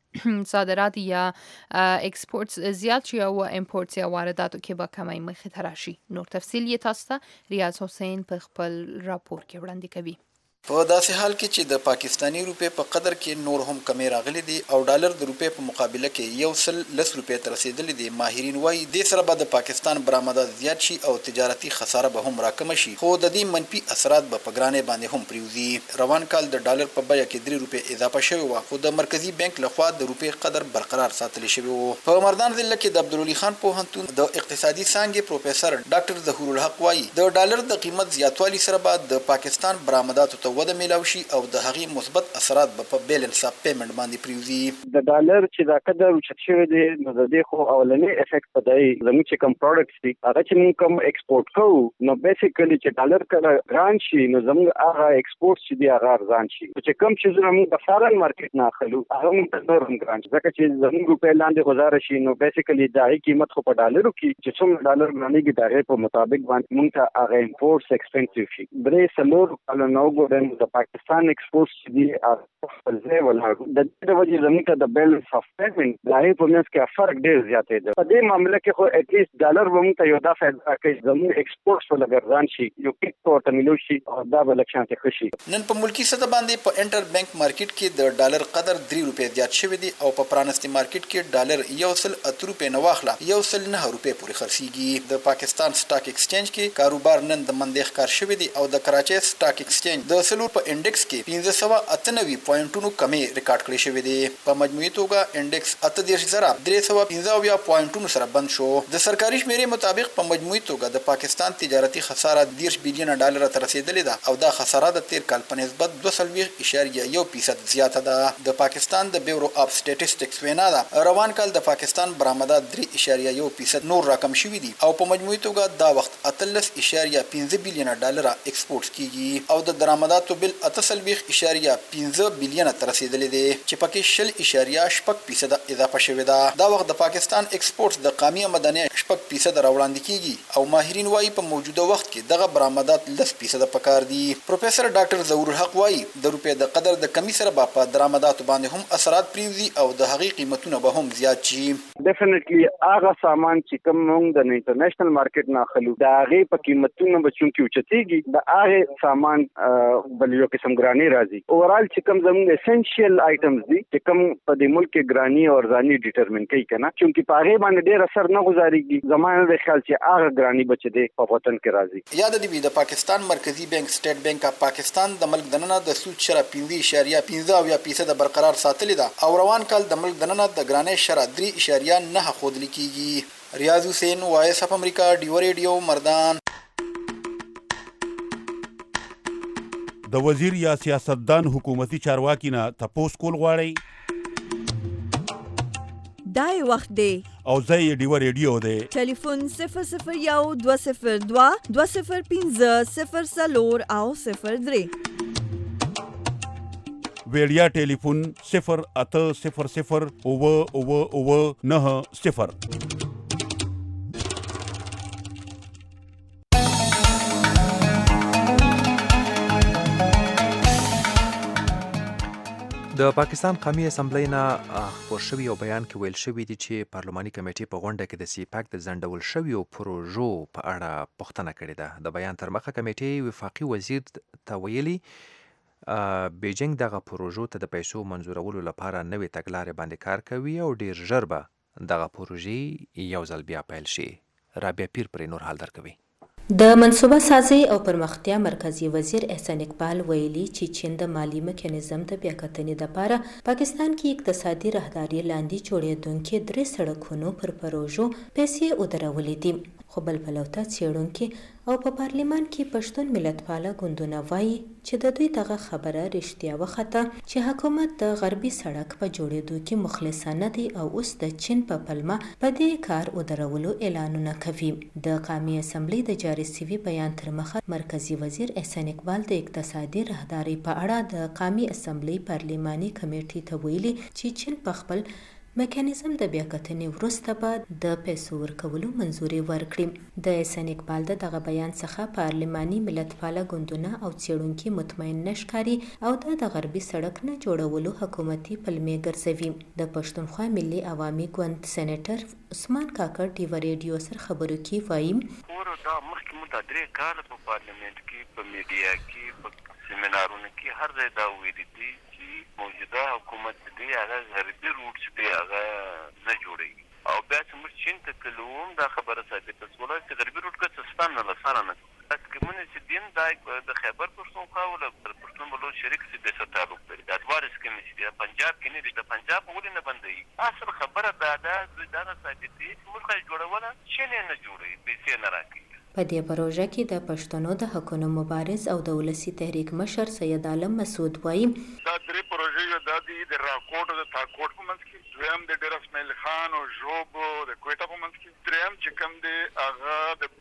صادرات یا ایکسپورټس زیات شي او امپورټس یا وارداتو کې به کمی مخې ته راشي. نور تفصیل یې تاسو ته ریاض حسین په خپل راپور کې وړاندې کوي. په داسې حال کې چې د پاکستانی روپې په قدر کې نور هم کمی راغلي دي او ډالر د روپې په مقابله کې یو سل لس روپې ته رسیدلي دي، ماهرین وایي دې سره به د پاکستان برآمدات زیات شي او تجارتي خساره به هم راکمه شي، خو د دې منفي اثرات به په ګرانۍ باندې هم پریوزي. روان کال د ډالر په بیه کې درې روپې اضافه شوی و، خو د مرکزی بانک لخوا د روپې قدر برقرار ساتل شوی و. په مردان ضلع کې د عبدالولي خان پوهنتون د اقتصادي څانګې پروفیسور ډاکټر ظهور الحق وایي د ډالر د قیمت زیاتوالي سره به د پاکستان برآمداتو ته وده میلاو شي او د هغې مثبت اثرات به په بیلنس اف پیمنٹ باندې پریوزي. د ډالر چې دا قدر اوچت شوی دی نو د دې خو اولنی افیکټ په دی زموږ چې کوم پروډکټس دي هغه چې موږ کوم ایکسپورټ کوو نو بیسیکلی چې ډالر کله ګران شي نو زموږ هغه ایکسپورټ چې دی هغه ارزان شي، چې کوم چې موږ د فارن مارکیټ نه اخلو هغه موږ نور هم ګران شي، ځکه چې زموږ روپۍ لاندې گزاره شي نو بیسیکلی د هغې قیمت خو په ډالرو کې چې څومره ډالر ګرانېږي د هغې په مطابق باندې موږ ته هغه امپورټس ایکسپنسیو شي. درې څلور کاله نه وګورئ د پاکستان ایکسپورټس چې دي خپل ځای ولاړ د دې وجې زموږ ته د بیلنس اف پیمنټ د هغې په منځ کې فرق ډېر زیات دی. په دې معامله کې خو اټلیسټ ډالر به موږ ته یو دا فایده راکوي زموږ ایکسپورټس به لږ ارزان شي، یو کیک به ورته میلو شي او دا به لږ شانتې ښه شي. نن په ملکي سطح باندې په انټر بانک مارکیټ کې د ډالر قدر درې روپۍ زیات شوی دی او په پرانستي مارکیټ کې ډالر یو سل اته روپۍ نه واخله یو سل نه روپۍ پورې خرڅېږي. د پاکستان سټاک ایکسچینج کې کاروبار نن د مندې ښکار شوی دی او د کراچۍ سټاک ایکسچینج د سلور په انډکس کې پنځه سوه اته نوي پوینټونو کمی ریکارډ کړی شوی دی. په مجموعي توګه انډکس اته دېرش زره درې سوه پنځه اویا پوینټونو سره بند شو. د سرکاري شمیرې مطابق په مجموعي توګه د پاکستان تجارتي خساره دېرش بیلیونه ډالر ته رسیدلې ده او دا خساره د تیر کال په نسبت دوه څلوېښت اعشاریه یو فیصد زیاته ده. د پاکستان د بیورو اف سټیټسټکس وینا ده روان کال د پاکستان برآمدات درې اعشاریه یو فیصد نور راکم شوي دي او په مجموعي توګه دا وخت اتلس اعشاریه پنځه بیلیونه ډالر ایکسپورټ کیږي او د درآمداتو بل اته څلوېښت اعشاریه پنځه بیلیونه ته رسیدلې دی چې پکې شل اعشاریه شپږ فیصد اضافه شوې ده. دا وخت د پاکستان ایکسپورټس د قامی آمدنۍ شپږ فیصد راوړاندې کیږي او ماهرین وایي په موجوده وخت کې دغه برآمدات لس فیصد پکار دي. پروفیسور ډاکټر ظهور الحق وایي د روپۍ د قدر د کمی سره به په درآمداتو باندې هم اثرات پریوزي او د هغې قیمتونه به هم زیات شي. ډیفینیټلی هغه سامان چې کوم موږ د انټرنیشنل مارکیټ نه اخلو د هغې په قیمتونو به چونکې اوچتېږي د هغې سامان بل یو قسم ګرانی راځي. اورال چې کوم زموږ اسنشل آیټمز دي چې کوم په دې ملک کې ګرانی او ارزانی ډیټرمن کوي کنه چې په هغه باندې ډېر اثر نه گزاريږي. زمانه د خیال چې هغه ګرانی بچ دي په وطن کې راځي. یاد دی د پاکستان مرکزی بانک سٹیټ بانک اف پاکستان د ملک دننه د سود شرح پنځه اشاریه پنځه فیصد برقرار ساتلی ده او روان کال د ملک دننه د ګرانی شرح درې اشاریه نه خودل کیږي. ریاض حسین وایس اف امریکا ډیو ریډیو مردان. د وزیر یا سیاستدان حکومتي چارواکي نه تپوس کول غواړي دای وخت دی او زه یې ډیو ریډیو دی. ټلیفون صفر صفر یو دوه صفر دوه دوه صفر پنځه صفر څلور او صفر درې. ویډیا ټلیفون صفر اته صفر صفر اوه اوه اوه نه صفر. د پاکستان قومي اسمبلی نه خپور شوي یو بیان کې ویل شوي دي چې پارلماني کمیټې په غونډه کې د سیپاک د ځنډول شویو پروژو په اړه پوښتنه کړې ده. د بیان تر مخه کمیټې وفاقي وزیر ته ویلي بیجینګ دغه پروژو ته د پیسو منظورولو لپاره نوې تګلارې باندې کار کوي او ډیر ژر به دغه پروژې یو ځل بیا پیل شي. رابعه پیر پرې نور حال درکوي. د منصوبه سازي او پرمختیا مرکزی وزیر احسان اقبال ویلي چې چین د مالی میکانیزم د بیاکتنې لپاره پاکستان کې اقتصادي راهداري لاندې جوړېدونکې درې سړکونو پر پروژو پیسې ودرولې دي. خو بل پلوته څېړونکي او په پارلمان کې پښتون ملتپاله ګوندونه وایي چې د دوی دغه خبره رښتیا وخته چې حکومت د غربي سړک په جوړېدو کې مخلصانه دی او اوس د چین په پلمه په دې کار ودرولو اعلانونه کوي. د قومي اسمبلی د جاري سوي بیان تر مخه مرکزی وزیر احسان اقبال د اقتصادي راهداري په اړه د قومي اسمبلی پارلماني کمیټې ته ویلي چې چین په خپل میکانیزم د بیاکتنې وروسته به د پیسو ورکولو منظوري ورکړي. د احسان اقبال د دغه بیان څخه پارلماني ملتپاله ګوندونه او څېړونکي مطمئن نه ښکاري او دا د غربي سړک نه جوړولو حکومتي پلمې ګرځوي. د پښتونخوا ملي عوامي ګوند سېنیټر عثمان کاکړ ډیو ریډیو سره خبرو کې وایي دا مخکې مو دا درې کاله په پارلمنت کې په میډیا کې په سیمینارونو کې هر ځای دا ویلي دي موجوده حکومت دی هغه غربي روټ چې دی هغه نه جوړوي او بیا چې موږ چین ته تلو هم دا خبره ثابته شوله چې غربي روټ که څه نه لسانه نه تاسو کومه چې دین دا د خیبر پښتونخوا او د پښتون بلوچ شریک سي د تعلق لري د ادوار سکیم چې دی پنجاب کې نه دی د پنجاب ولې نه بندي اصل خبره دا ده دا نه ثابته موږ جوړوله چین نه جوړوي پیسې نه راکړي. په دې پروژه کې د پښتنو د حقونو مبارز او د ولسی تحریک مشر سید عالم مسعود وایي دا درې پروژې یو د دې د راکوټ او د تاکوټ په منځ کې دویم د ډیر اسماعیل خان او ژوب د کوټه په منځ کې دریم چې کوم دی هغه د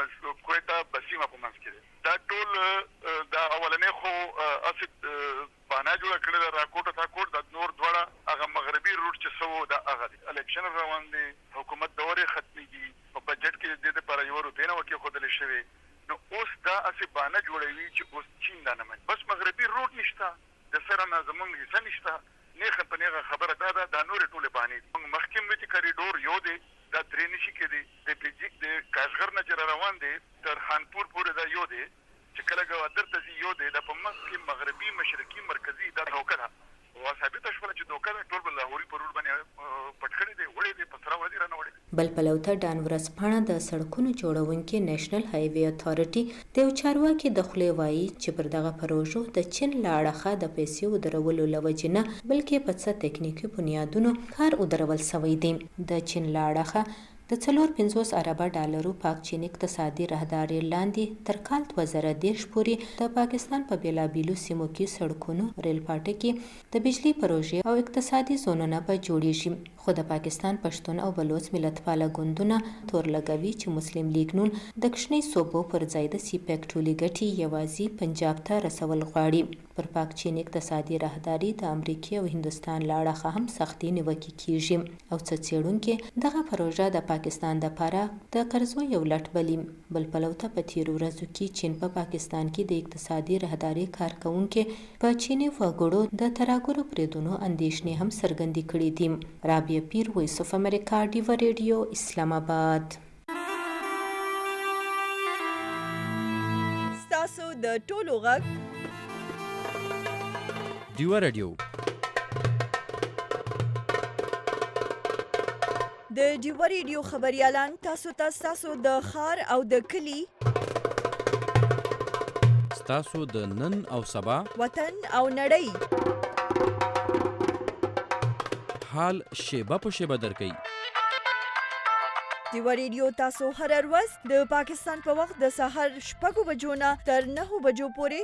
کوټه بسیمه په منځ کې دا ټول د اولنې خو اسید باندې جوړ کړل د راکوټ او تاکوټ د نور دواړه هغه مغربي روټ چې سو د هغه الیکشن روان دي حکومت دورې ختميږي په بجټ کې د دې لپاره یو روپۍ نه وکي خودل شوی نو اوس دا اسی باندې جوړوي چې اوس چین دا نه من بس مغربي روټ نشته د سره نه زمونږ حصہ نشته نه خپنه خبره دا دا, دا نور ټوله باندې مخکیم وی کوریډور یو دی دا درې نشي کېدی د بیجیک د کاشغر نه چر روان دی تر خانپور پورې دا یو دی چې کله ګوادر ته یو دی د په مخ کې مغربي مشرقي مرکزی دا دوکه ده او ثابت شول چې دوکه ټول بل لاهوري پرور باندې پټکړې دی وړې دی پسرا وزیر نه وړې. بل پلوته ډان ورځپاڼه د سړکونو جوړونکي نېشنل هایوي اتھارټي د چارواکي د خولې وایي چې پر دغه پروژو د چین لاړخه د پیسې ودرولو لوجنه بلکې په څه تکنیکی بنیادونو کار ودرول شوی دی. د چین لاړخه د څلور پنځوس اربه ډالرو پاک چین اقتصادي راهداري لاندې تر کال دوه زره دېرش پورې د پاکستان په بیلابیلو سیمو کې سړکونو ریل پټکي د بجلی پروژې او اقتصادي زونونه به جوړیږي. خو د پاکستان پښتون او بلوچ ملتپاله ګوندونه تور لګوي چې مسلم لیگ نون د کشنی صوبو پر ځای د سیپیک ټولي ګټي یوازې پنجاب ته رسول غواړي. پر پاک چین اقتصادي راهداري د امریکا او هندستان لاړه هم سختي نیوکه کیږي او څه څېړونکي دغه پروژه د پاکستان د لپاره د قرضو یو لټ بلی. بل پلوته په تیر ورځو کې چین په پا پاکستان کې د اقتصادي راهداري کارکونکو په چینی وګړو د تراګورو پریدونو اندیشنې هم څرګندې کړې دي. رابعه پیر وایس اف امریکا ډیو ریډیو اسلام آباد. ستاسو د ټولو غږ ډیوه رادیو د ډیوه رادیو خبريالان تاسو ته تاسو د خار او د کلی تاسو د نن او سبا وطن او نړۍ حال شیبه په شیبه درکې ډیوه رادیو تاسو هر ورځ د پاکستان په وخت د سحر شپږو بجو نه تر نهو بجو پورې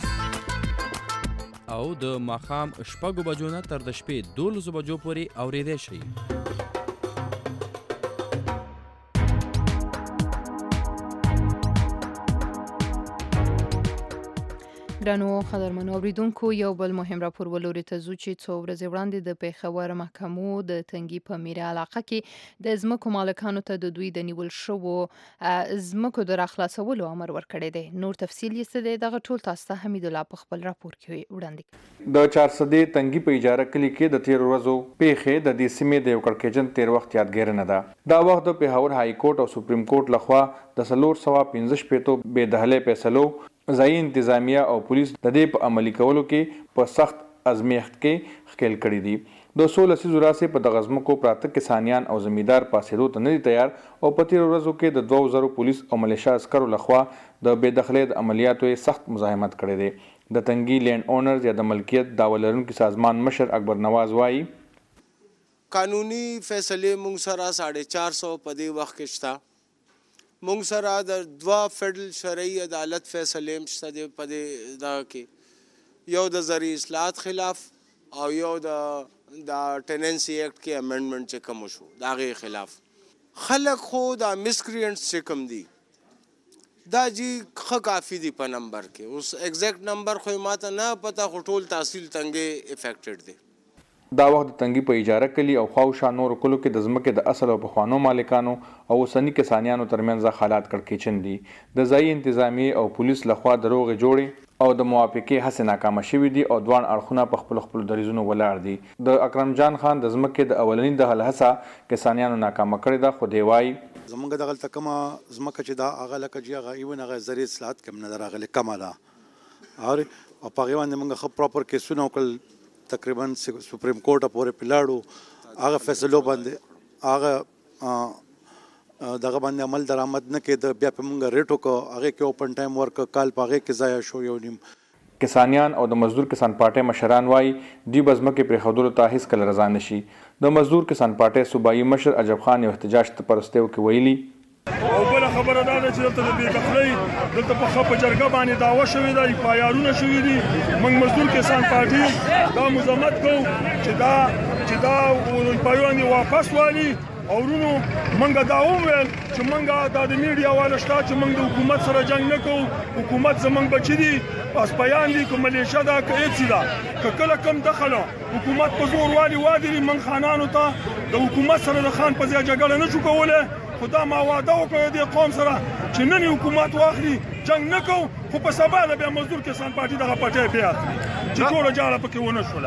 او د ماښام شپږو بجو نه تر د شپې دولسو بجو پورې اورېدای شئ. ګرانو قدرمنو اوریدونکو، یو بل مهم راپور ولوري ته ځو چې څو ورځې وړاندې د پېښور محکمو د تنګي په میره علاقه کې د ځمکو مالکانو ته د دوی د نیول شوو ځمکو د راخلاصولو امر ورکړی دی. نور تفصیل یې څه دی، دغه ټول تاسو ته حمید الله په خپل راپور کې وړاندې کوي. د چارسدې تنګي په اجاره کلي کې د تیر ورځو پیښې د دې سیمې د یو کړکېچن تیر وخت یادګیرنه ده. دا وخت د پېښور های کورټ او سپریم کورټ لخوا د څلور سوه پنځه شپېتو بې دهلۍ فیصلو ځایي انتظامیه او پولیس د دې په عملي کولو کې په سخت ازمیښت کې ښکېل کړي دي. د څو لسیزو راهیسې په دغه ځمکو پراته کسانیان او زمیندار پاسېدو ته نه دي تیار او په تېرو ورځو کې د دوو زرو پولیس او ملیشه عسکرو لخوا د بې دخلۍ د عملیاتو یې سخت مزاحمت کړی دی. د تنګي لینډ اونرز یا د ملکیت دعوه لرونکي سازمان مشر اکبر نواز وایي قانوني فیصلې موږ سره ساڑھے چار سو په دې وخت کې شته. موږ سره د دوه فیډرل شرعي عدالت فیصلې هم شته دی په دې دغه کې، یو د زرعي اصلاحات خلاف او یو د د ټیننسي ایکټ کې امینډمنټ چې کوم شو د هغې خلاف. خلک خو دا مسکرینټس چې کوم دي دا جی ښه کافي دي په نمبر کې. اوس ایگزیکټ نمبر خو ما ته نه پته، خو ټول تحصیل تنګې افیکټډ دی. دا وخت د تنګي په اجاره کلي او خواوشا نورو کلو کې د ځمکې د اصل او پخوانو مالکانو او اوسني کسانیانو ترمنځ حالات کړکېچن دي. د ځایي انتظامیې او پولیس لخوا د روغې جوړې او د موافقې هڅې ناکامه شوي دي او دوان اړخونه په خپلو خپلو دریځونو ولاړ دي. د اکرم جان خان د ځمکې د اولني د حل هڅه کسانیانو ناکامه کړې ده، خو دی وایي زمونږ دغلته کومه ځمکه چې دا هغه لکه چې هغه ایون هغه زرعي اصلاحات کې هم نه ده راغلې، کمه ده او په هغې باندې موږ ښه پراپر کیسونه وکړل، تقریبا سپریم کورټ پورې پلاړو، هغه فیصلو باندې هغه دغه باندې عمل درآمد نه کېده. بیا په موږ ریټ وکړو، هغې کې اوپن ټایم ورک کال په هغې کې ضایع شو یو نیم. کسانیان او د مزدور کسان پارټۍ مشران وایي دوی به ځمکې پرېښودلو ته هېڅکله رضا نه شي. د مزدور کسان پارټۍ صوبایي مشر عجب خان یو احتجاج ته په رستیو کې ویلي او بله خبره دا ده چې دلته د بې دخلۍ دلته په ښه په جرګه باندې دعوه شوې ده، اف آی آرونه شوي دي. موږ مزدور کسان پارټي دا مزاحمت کوو چې دا چې دا اف آی باندې واپس والي او ورونو موږ دا وویل چې موږ دا د میډیا والا شته چې موږ د حکومت سره جنګ نه کوو. حکومت زموږ بچي دي، پاسپیان دي، که ملیشه ده که هېڅ ده، که کله کم دخله حکومت په زور والي وادري موږ خانانو ته د حکومت سره د خان په ځای جګړه نه شو کولی. خو دا ما واده وکړه دې قوم سره چې نن حکومت واخلي جنګ نه کوو، خو په سبا نه بیا مزدور کسان پارټي دغه پټۍ بیا اخلي چې ټوله جاله پکې ونه شوله.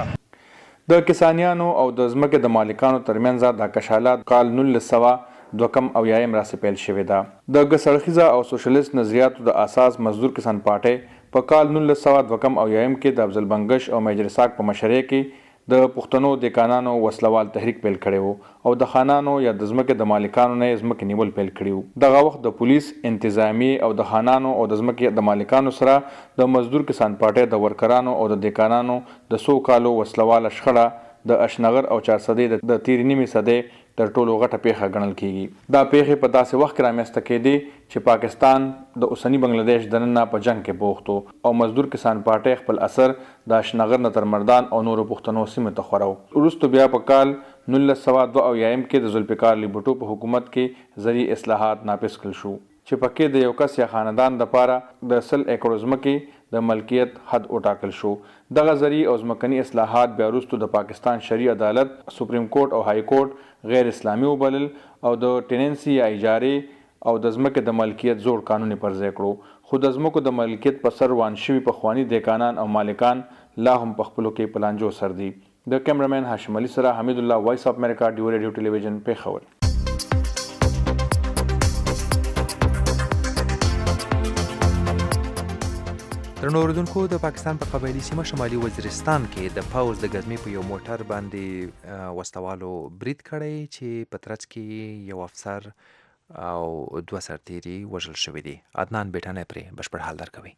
د کسانیانو او د ځمکې د مالکانو ترمنځ دا کشالات کال نولس سوه دوه کم اویایم راسې پیل شوې ده. د ګسړخیزه او سوشلیست نظریاتو د اساس مزدور کسان پارټۍ په کال نولس سوه دوه کم اویایم کې د افضل بنګش او میجر اسحاق په مشرۍ کې د پښتنو دیکانانو وسلوال تحریک پیل کړی و او د خانانو یا د ځمکې د مالکانو نه یې ځمکې نیول پیل کړي و. دغه وخت د پولیس، انتظامیې او د خانانو او د ځمکې د مالکانو سره د مزدور کسان پارټۍ د ورکرانو او د دیکانانو د څو کالو وسلواله شخړه د اشنغر او چارسدې د تېرې نیمې صدۍ تر ټولو غټه پیښه ګڼل کیږي. دا پیښې په داسې وخت کې رامنځته کېدې چې پاکستان د اوسني بنګلادیش دننه په جنګ کې بوخت و او مزدور کسان پارټۍ خپل اثر د اشنغر نه تر مردان او نورو پښتنو سیمو ته خورو. وروسته بیا په کال نولس سوه دوه اویایم کې د ذوالفقار علي بوټو په حکومت کې زرعي اصلاحات نافذ کړل شو چې پکې د یو کس یا خاندان دپاره د سل ایکړو ځمکې د ملکیت حد وټاکل شو. دغه زرعي او ځمکني اصلاحات بیا وروسته د پاکستان شرعي عدالت، سپریم کورټ او های کورټ غیر اسلامي وبلل او د ټیننسي یا اجارې او د ځمکې د ملکیت زوړ قانون یې پرځای کړو. خو د ځمکو د ملکیت په سر روان شوي پخواني دیکانان او مالکان لا هم په خپلو کې په لانجو سر دي. د کیمرامین هاشم علي سره حمید الله، وایس اف امریکا، ډیو ریډیو ټلویزیون، پېښور. درنو اوریدونکو د پاکستان په قبایلي سیمه شمالي وزیرستان کې د پوځ د ګزمې په یو موټر باندې وسلوالو برید کړی چې په ترڅ کې یو افسر او دوه سرتیري وژل شوي دي. عدنان بیټانی پرې بشپړ حال درکوي.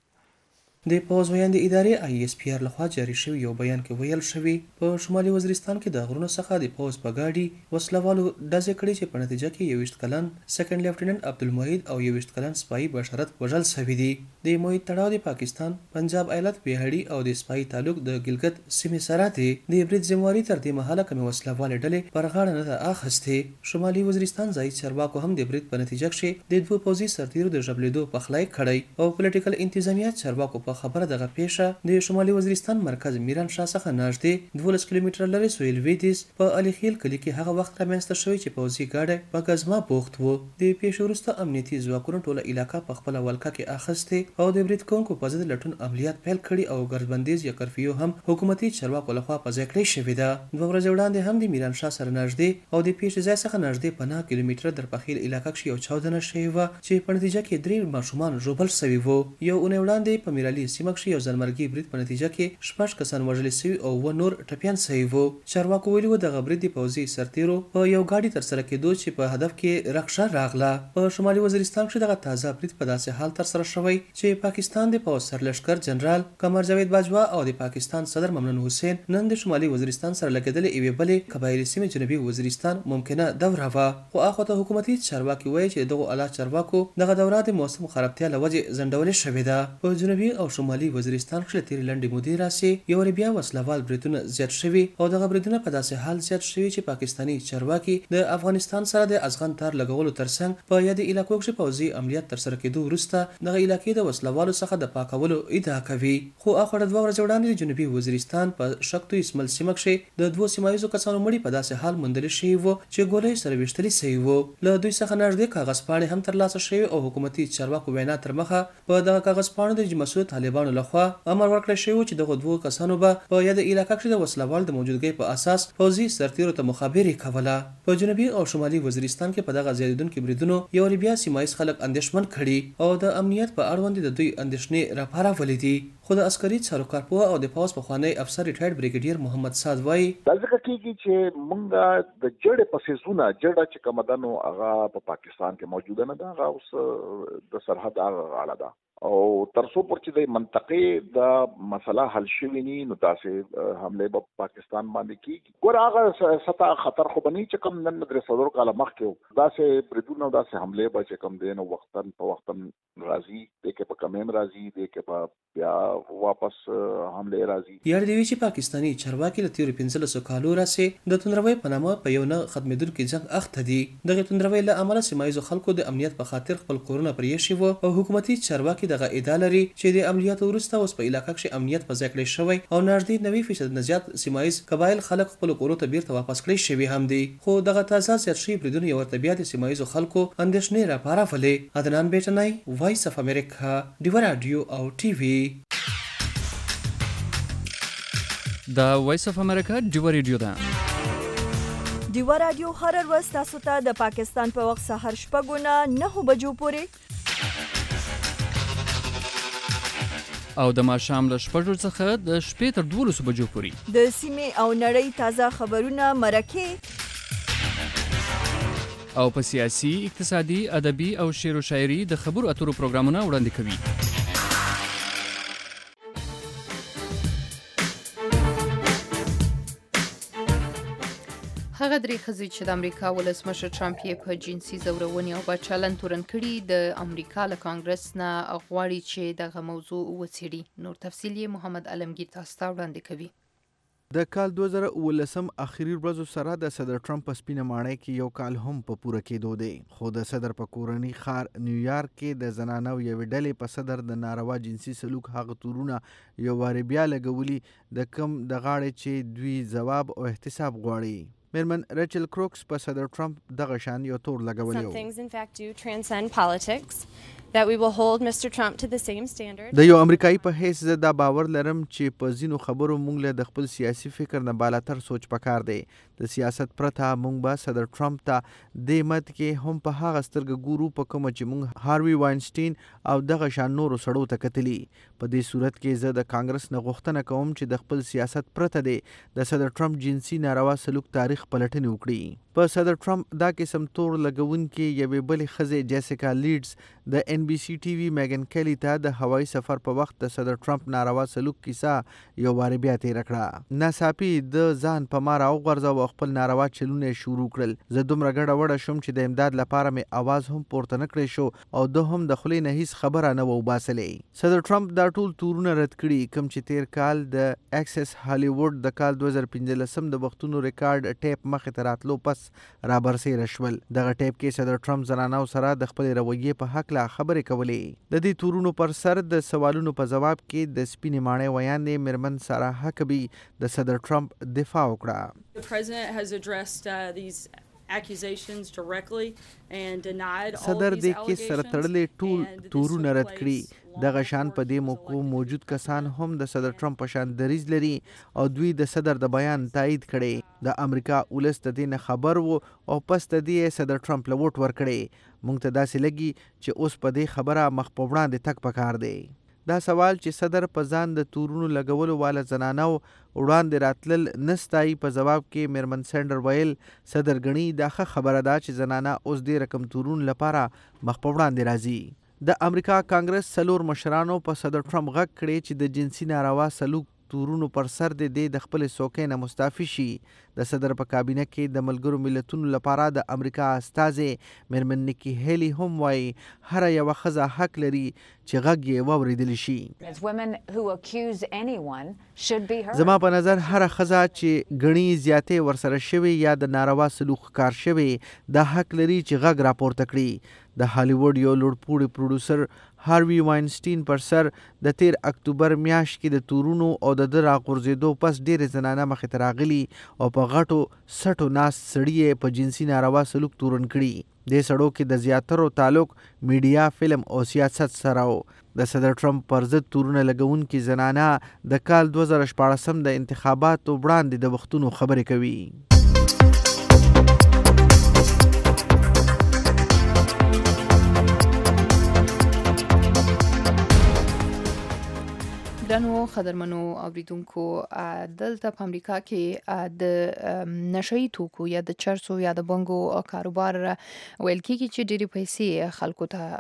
د پوځ ویاندې ادارې آی ایس پی آر لخوا جاری شوی یو بیان کې ویل شوی په شمالي وزیرستان کې د غرونو څخه د پوځ په ګاډي وسلوالو ډزې کړې چې په نتیجه کې یوویشت کلن سیکنډ لیفټیننټ عبدالمعید او یوویشت کلن سپایي بشارت وژل شوي دي. د معید تړاو د پاکستان پنجاب ایالت بیهړي او د سپایي تعلق د ګلګت سیمې سره دی. د برید ذمواري تر دې مهاله کومې وسلوالې ډلې پر غاړه نه ده اخیستې. شمالي وزیرستان ځایي چارواکو هم د برید په نتیجه کې د دوه پوځي سرتیرو د ژبلېدو پخلی کړی او پولیټیکل انتظامیه چارواکو په خبره دغه پیښه د شمالي وزیرستان مرکز میران شاه څخه نږدې دولس کیلومتره لرې سویل ویدیس په علي خیل کلي کې هغه وخت رامنځته شوی چې پوځي ګاډی په ګزما بوخت و. د پیښې وروسته امنیتي ځواکونو ټوله علاقه په خپله ولکه کې اخیستې او د برید کوونکو په ضد لټون عملیات پیل کړي او ګردبندیز یا کرفیو هم حکومتي چارواکو لخوا په ځای کړی شوې ده. دوه ورځې وړاندې هم د میران شاه سره نږدې او د پیښې ځای څخه نږدې په نهه کیلومتره در پخیل علاقه کې یو چاودنه شوې وه چې په نتیجه کې درې ماشومان ژوبل شوي وو. یو اونۍ وړاندې په میرالي سیمه کې یو ځلمرګي برید په نتیجه کې شپږ کسان وژل شوي او اووه نور ټپیان شوي وو. چارواکو ویلي وو دغه برید د پوځي سرتیرو په یو ګاډي ترسره کېدو چې په هدف کې رخصه راغله. په شمالي وزیرستان کې دغه تازه برید په داسې حال ترسره شوی چې پاکستان د پوځ سرلښکر جنرال قمر جاوید باجوا او د پاکستان صدر ممنون حسین نن د شمالي وزیرستان سره لګېدلې یوې بلې قبایلي سیمې جنوبي وزیرستان ممکنه دوره وه. خو اخواته حکومتي چارواکي وایي چې دغو اعلی چارواکو دغه دوره د موسم خرابتیا له وجې ځنډولې شوې ده. په جنوبي او شمالي وزیرستان کې تیرې لنډې مودې راسې یو وارې بیا وسلوال بریدونه زیات شوي او دغه بریدونه په داسې حال زیات شوي چې پاکستاني چارواکي د افغانستان سره د ازغن تار لګولو ترڅنګ په یادې علاقو کې پوځي عملیات ترسره کېدو وروسته دغه علاقې د وسلوالو څخه د پاکولو ادعا کوي. خو اخر دوه ورځې وړاندې د جنوبي وزیرستان په شکتو اسمل سیمه کې د دوه سیمه ییزو کسانو مړي په داسې حال موندل شوي وو چې ګولۍ سره ویشتلې شوي وو. له دوی څخه نږدې کاغذ پاڼې هم ترلاسه شوي او حکومتي چارواکو وینا تر مخه په دغه کاغذ پاڼو د مسؤل طالبانو لخوا امر ورکړی شوی چې دغه دوه کسانو به په یاد علاقه کې د وسلوال د موجودګۍ په اساس پوځي سرتیرو ته مخابرې کوله. په جنوبي او شمالي وزیرستان کې په دغه زیاتېدونکي بریدونو یو وارې بیا سیمه ییز خلک اندېښمن کړي او د امنیت په اړوند د دوی اندېښنې راپارولې دي. خو د عسکري چارو کارپوه او د پوځ پخوانی افسر ریټایرډ بریګیډیر محمد سعد وایي دا ځکه کېږي چې موږ د جړې په څیزونه جړه چې کومه ده نو هغه په پاکستان کې موجوده نه ده، هغه اوس د سرحد هغه غاړه ده او تر څو پورې چې د منطقې د مسله حل شوي ني نو داسې حملې به پاکستان باندې کېږي. ګوره هغه سطح خطر خو به نه چې کوم نن درې څلور کاله مخکې و داسې بریدونه او داسې حملې به چې کوم دی نو وختن په وختن راځي، دی کې په کمیم راځي، دی کې په بیا واپس حملې راځي. یاد دی چې پاکستاني چارواکي له تیرو پنځلسو کالو راځي د توندروي په نامه په یو نه ختمېدونکي جنګ اخته دي. دغه توندروي له امله سیمه ییزو خلکو د امنیت په خاطر خپل کورونه پرې شوي او حکومتي چارواکي دغه ادعا لري چې د عملیاتو وروسته اوس په علاقه کې امنیت په ځای کړی شوی او نږدې نوي فیصد نه زیات سیمه ییز قبایل خلک خپل کورو ته بیرته واپس کړی شوي هم دي. خو دغه تازه زیات شوي بریدونه یو ورته بیا د سیمه ییزو خلکو اندېښنې راپارولې. عدنان بیټنی، وایس اف امریکا، ډیوه راډیو او ټي وي. دا وایس اف امریکا ډیوه راډیو ده. ډیوه راډیو هر ورځ تاسو ته د پاکستان په وخت سهار شپږ نه نهه بجو پورې او د ماښام له شپږو څخه د شپې تر دولسو بجو پورې د سیمې او نړۍ تازه خبرونه، مرکې او په سیاسي، اقتصادي، ادبي او شعر و شاعري د خبرو اترو پروګرامونه وړاندې کوي. هغه درې ښځې چې د امریکا ولسمشر ټرمپ یې په جنسي ځورونې او بچالن تورن کړي د امریکا له کانګرس نه غواړي چې دغه موضوع وڅېړي. نور تفصیل یې محمد علمگیر تاسو ته وړاندې کوي. د کال دوه زره اوولسم اخري ورځو سره د صدر ټرمپ په سپینه ماڼۍ کې یو کال هم په پوره کېدو دی، خو د صدر په کورني ښار نیویارک کې د زنانو یوې ډلې په صدر د ناروا جنسي سلوک هغه تورونه یو وارې بیا لګولي د کم د غاړې چې دوی ځواب او احتساب غواړي. میرمن ریچل کروکس په صدر ټرمپ دغه شان یو تور لګولی و. that we will hold Mister Trump to the same standard. د یو امریکایي په حیث زه دا باور لرم چې په ځینو خبرو موږ له د خپل سیاسي فکر نه بالاتر سوچ پکار دی. د سیاست پرته موږ به صدر ټرمپ ته دې مت کې هم په هغه سترګه ګورو په کومه چې موږ هاروي واینسټین او دغه شان نورو سړو ته کتلي. په دې صورت کې زه د کانګرس نه غوښتنه کوم چې د خپل سیاست پرته دی د صدر ټرمپ جنسي ناروا سلوک تاریخ پلټنې وکړي. په صدر ټرمپ دا قسم تور لګونکې یوې بلې ښځې جیسیکا لیډز د ان بي سي ټي وي میګن کیلی ته د هوایي سفر په وخت د صدر ټرمپ ناروا سلوک کیسه یو وارې بیا تېره کړه. ناڅاپي د ځان په ما راوغورځاوه او خپل ناروا چلونه یې شروع کړل. زه دومره ګډه وډه شوم چې د امداد لپاره مې اواز هم پورته نه کړی شو او ده هم د خولې نه هیڅ خبره نه و وباسلی. صدر ټرمپ دا ټول تورونه رد کړي کوم چې تیر کال د اکسس هالیوډ د کال دوه زره پنځلسم د وختونو ریکارډ ټیپ مخې ته راتلو پس رابرسېره شول. دغه ټیپ کې صدر ټرمپ زنانو سره د خپلې رویې په هکله خبرې کولې. د دې تورونو پر سر د سوالونو په ځواب کې د سپینې ماڼۍ ویاندې میرمن سارا حکبي د صدر ټرمپ دفاع وکړه. The president has addressed uh, these accusations directly and denied all صدر these دې کې سره تړلې ټول تورونه رد کړي. دغه شان په دې موقع موجود کسان هم د صدر ټرمپ په شان دریځ لري او دوی د صدر د بیان تایید کړي. د امریکا ولس د دې نه خبر وو او پس د دې صدر ټرمپ له ووټ ورکړي. موږ ته داسې لګي چې اوس په دې خبره مخ په وړاندې تګ پکار دی. دا سوال چې صدر په ځان د تورونو لګولو والا زنانو وړاندې راتلل نستایي په جواب کې میرمن سینډر ویل صدر غني دا ښه خبره ده چې زنانه اوس دې رقم تورون لپاره مخ په وړاندې راځي. د امریکا کانګرس څلور مشرانو په صدر ټرمپ غږ کړی چې د جنسي ناروا سلوک تورونو پر سر د دې د خپل سوکې نه مستعفي شي. د صدر په کابینه کې د ملګرو ملتونو لپاره د امریکا استازې میرمن نیکی هیلی هم وایي هر یوه ښځه حق لري چې غږ یې واورېدلی شي. زما په نظر هر ښځه چې ګڼي زیاتې ورسره شوي یا د ناروا سلوک ښکار شوي دا حق لري چې غږ راپورته کړي. د هالیوډ یو لوړپوړي پروډوسر هاروي واینسټین پر سر د تیر اکتوبر میاشت کې د تورونو او د ده راغورځېدو پس ډېرې زنانه مخې ته راغلي او په غټو سټو ناست سړي یې په جنسي ناروا سلوک تورن کړي. دې سړو کې د زیاترو تعلق میډیا، فلم او سیاست سره و. د صدر ټرمپ پر ضد تورونه لګونکي زنانه د کال دوه زره شپاړسم د انتخاباتو وړاندې د وختونو خبرې کوي. درنو خدرمنو اوریدونکو دلته په امریکا کې د نشئی توکو یا د چرسو یا د بنګو کاروبار ویل کېږي چې ډېرې پیسې خلکو ته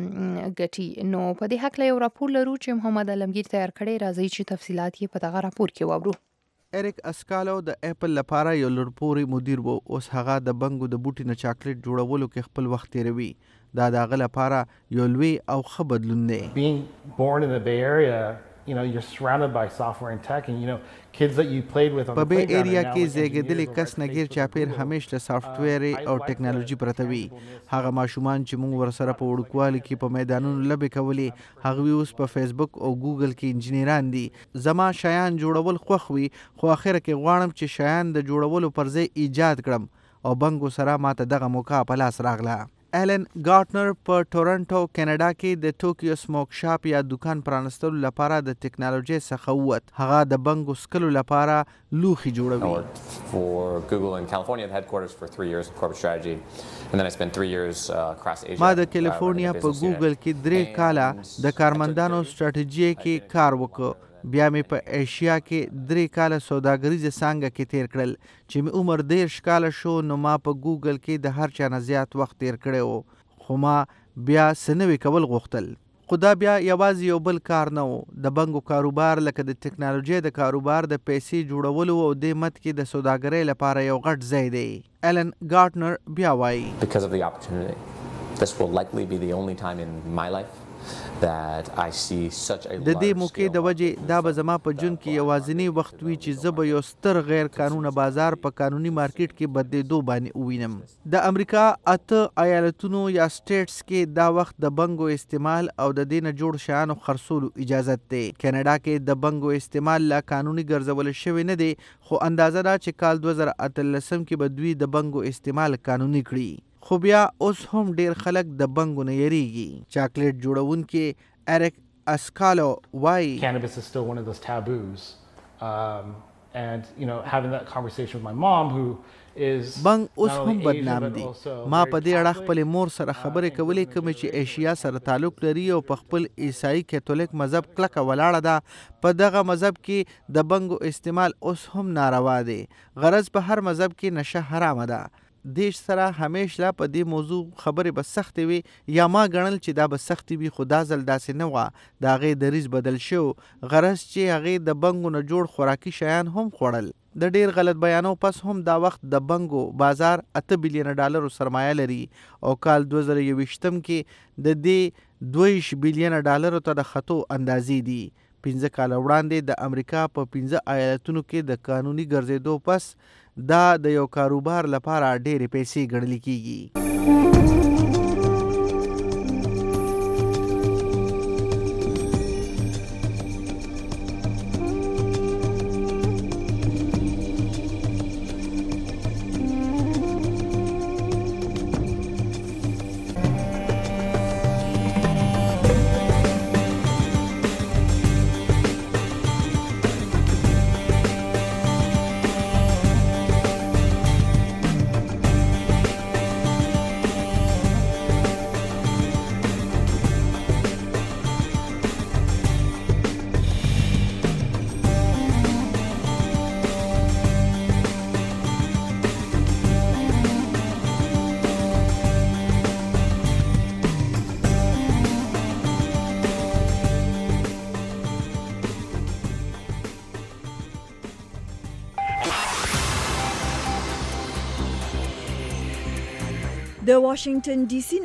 ګټي. نو په دې هکله یو راپور لرو چې محمد علمگیر تیار کړی. راځي چې تفصیلات یې په دغه راپور کې واورو. اریک اسکالو د اپل لپاره یو لوړپوړی مدیر و. اوس هغه د بنګو د بوټي نه چاکلیټ جوړولو کې خپل وخت تیروي. دا د هغه لپاره یو لوی او ښه بدلون دی. Being born in the Bay Area, you know, you're surrounded by software and tech, and you know, kids that you played with on the playground. په بی ایریا are now کې like زیږېدلي engineers کس over at نګیر چاپیر همیش د سافټویر او ټیکنالوژي پرته وي. هغه ماشومان چې موږ ورسره په وړوکوالي کې په میدانونو لوبې کولې هغوی اوس په فیسبوک او ګوګل کې انجینران دي. زما شیان جوړول خوښ وي خو اخره کې غواړم چې شیان د جوړولو پر ځای ایجاد کړم او بنګو سره ماته دغه موقع په لاس راغله. ایلن ګارټنر په ټورنټو کینیډا کې د ټوکیو سموک شاپ یا دکان پرانستلو لپاره د ټیکنالوژي څخه ووت. هغه د بنګو سکلو لپاره لوښي جوړوي. For Google in California, the headquarters for three years in corporate strategy, and then I spent three years uh, across Asia. ما د کالیفورنیا په ګوګل کې درې کاله د کارمندانو سټراټیجي کې کار وکړ. بیا مې په ایشیا کې درې کاله سوداګریزه څانګه کې تیر کړل. چې مې عمر دېرش کاله شو نو ما په ګوګل کې د هر چا نه زیات وخت تیر کړی و. خو ما بیا څه نوي کول غوښتل. خو دا بیا یوازې یو بل کار نه و. د بنګو کاروبار لکه د ټیکنالوژي د کاروبار د پیسې جوړولو او د مت کې د سوداګرۍ لپاره یو غټ ځای دی. ایلن ګارټنر بیا وایي Because of the opportunity. This will likely be the only time in my life that I see such a د دې موقع د وجې دا به زما په ژوند کې یوازینی وخت وي چې زه به یو ستر غیر قانونه بازار په قانوني مارکیټ کې بدلېدو باندې ووینم. د امریکا اته ایالتونو یا سټیټس کې دا وخت د بنګو استعمال او د دې نه جوړ شیانو خرڅولو اجازت دی. کینیډا کې د بنګو استعمال لا قانوني ګرځول شوی نه دی خو اندازه ده چې کال دوه زره اتلسم کې به دوی د بنګو استعمال قانوني کړي. خو بیا اوس هم ډیر خلک د بنګو نه یریږي. چاکلیټ جوړونکي اریک اسکالو وایي cannabis is still one of those taboos. Um, and you know having that conversation with my mom who بنګ اوس هم بدنام دي. ما په دې اړه خپلې مور سره خبرې کولې کومې چې ایشیا سره تعلق لري او په خپل عیسائی کاتولیک مذهب کلکه ولاړه ده. په دغه مذهب کې د بنګو استعمال اوس هم ناروا دی. غرض په هر مذهب کې نشه حرامه ده. دیش سره همیشه په دې موضوع خبرې به سختې وي یا ما ګڼل چې دا به سختې وي، خو دا ځل داسې نه وه. د هغې دریځ بدل شو. غرض چې هغې د بنګو نه جوړ خوراکي شیان هم خوړل. د ډیر غلط بیانو پس هم دا وخت د بنګو بازار اته بلیونه ډالرو سرمایه لري او کال دوه زره یوویشتم کې د دې دوه بلیونه ډالرو ته د خطو اندازې دي. پنځه کاله وړاندې د امریکا په پنځه ایالتونو کې د قانوني ګرځېدو پس دا د یو کاروبار لپاره ډېرې پیسې ګڼل کیږي. د واشنگټن ډي سي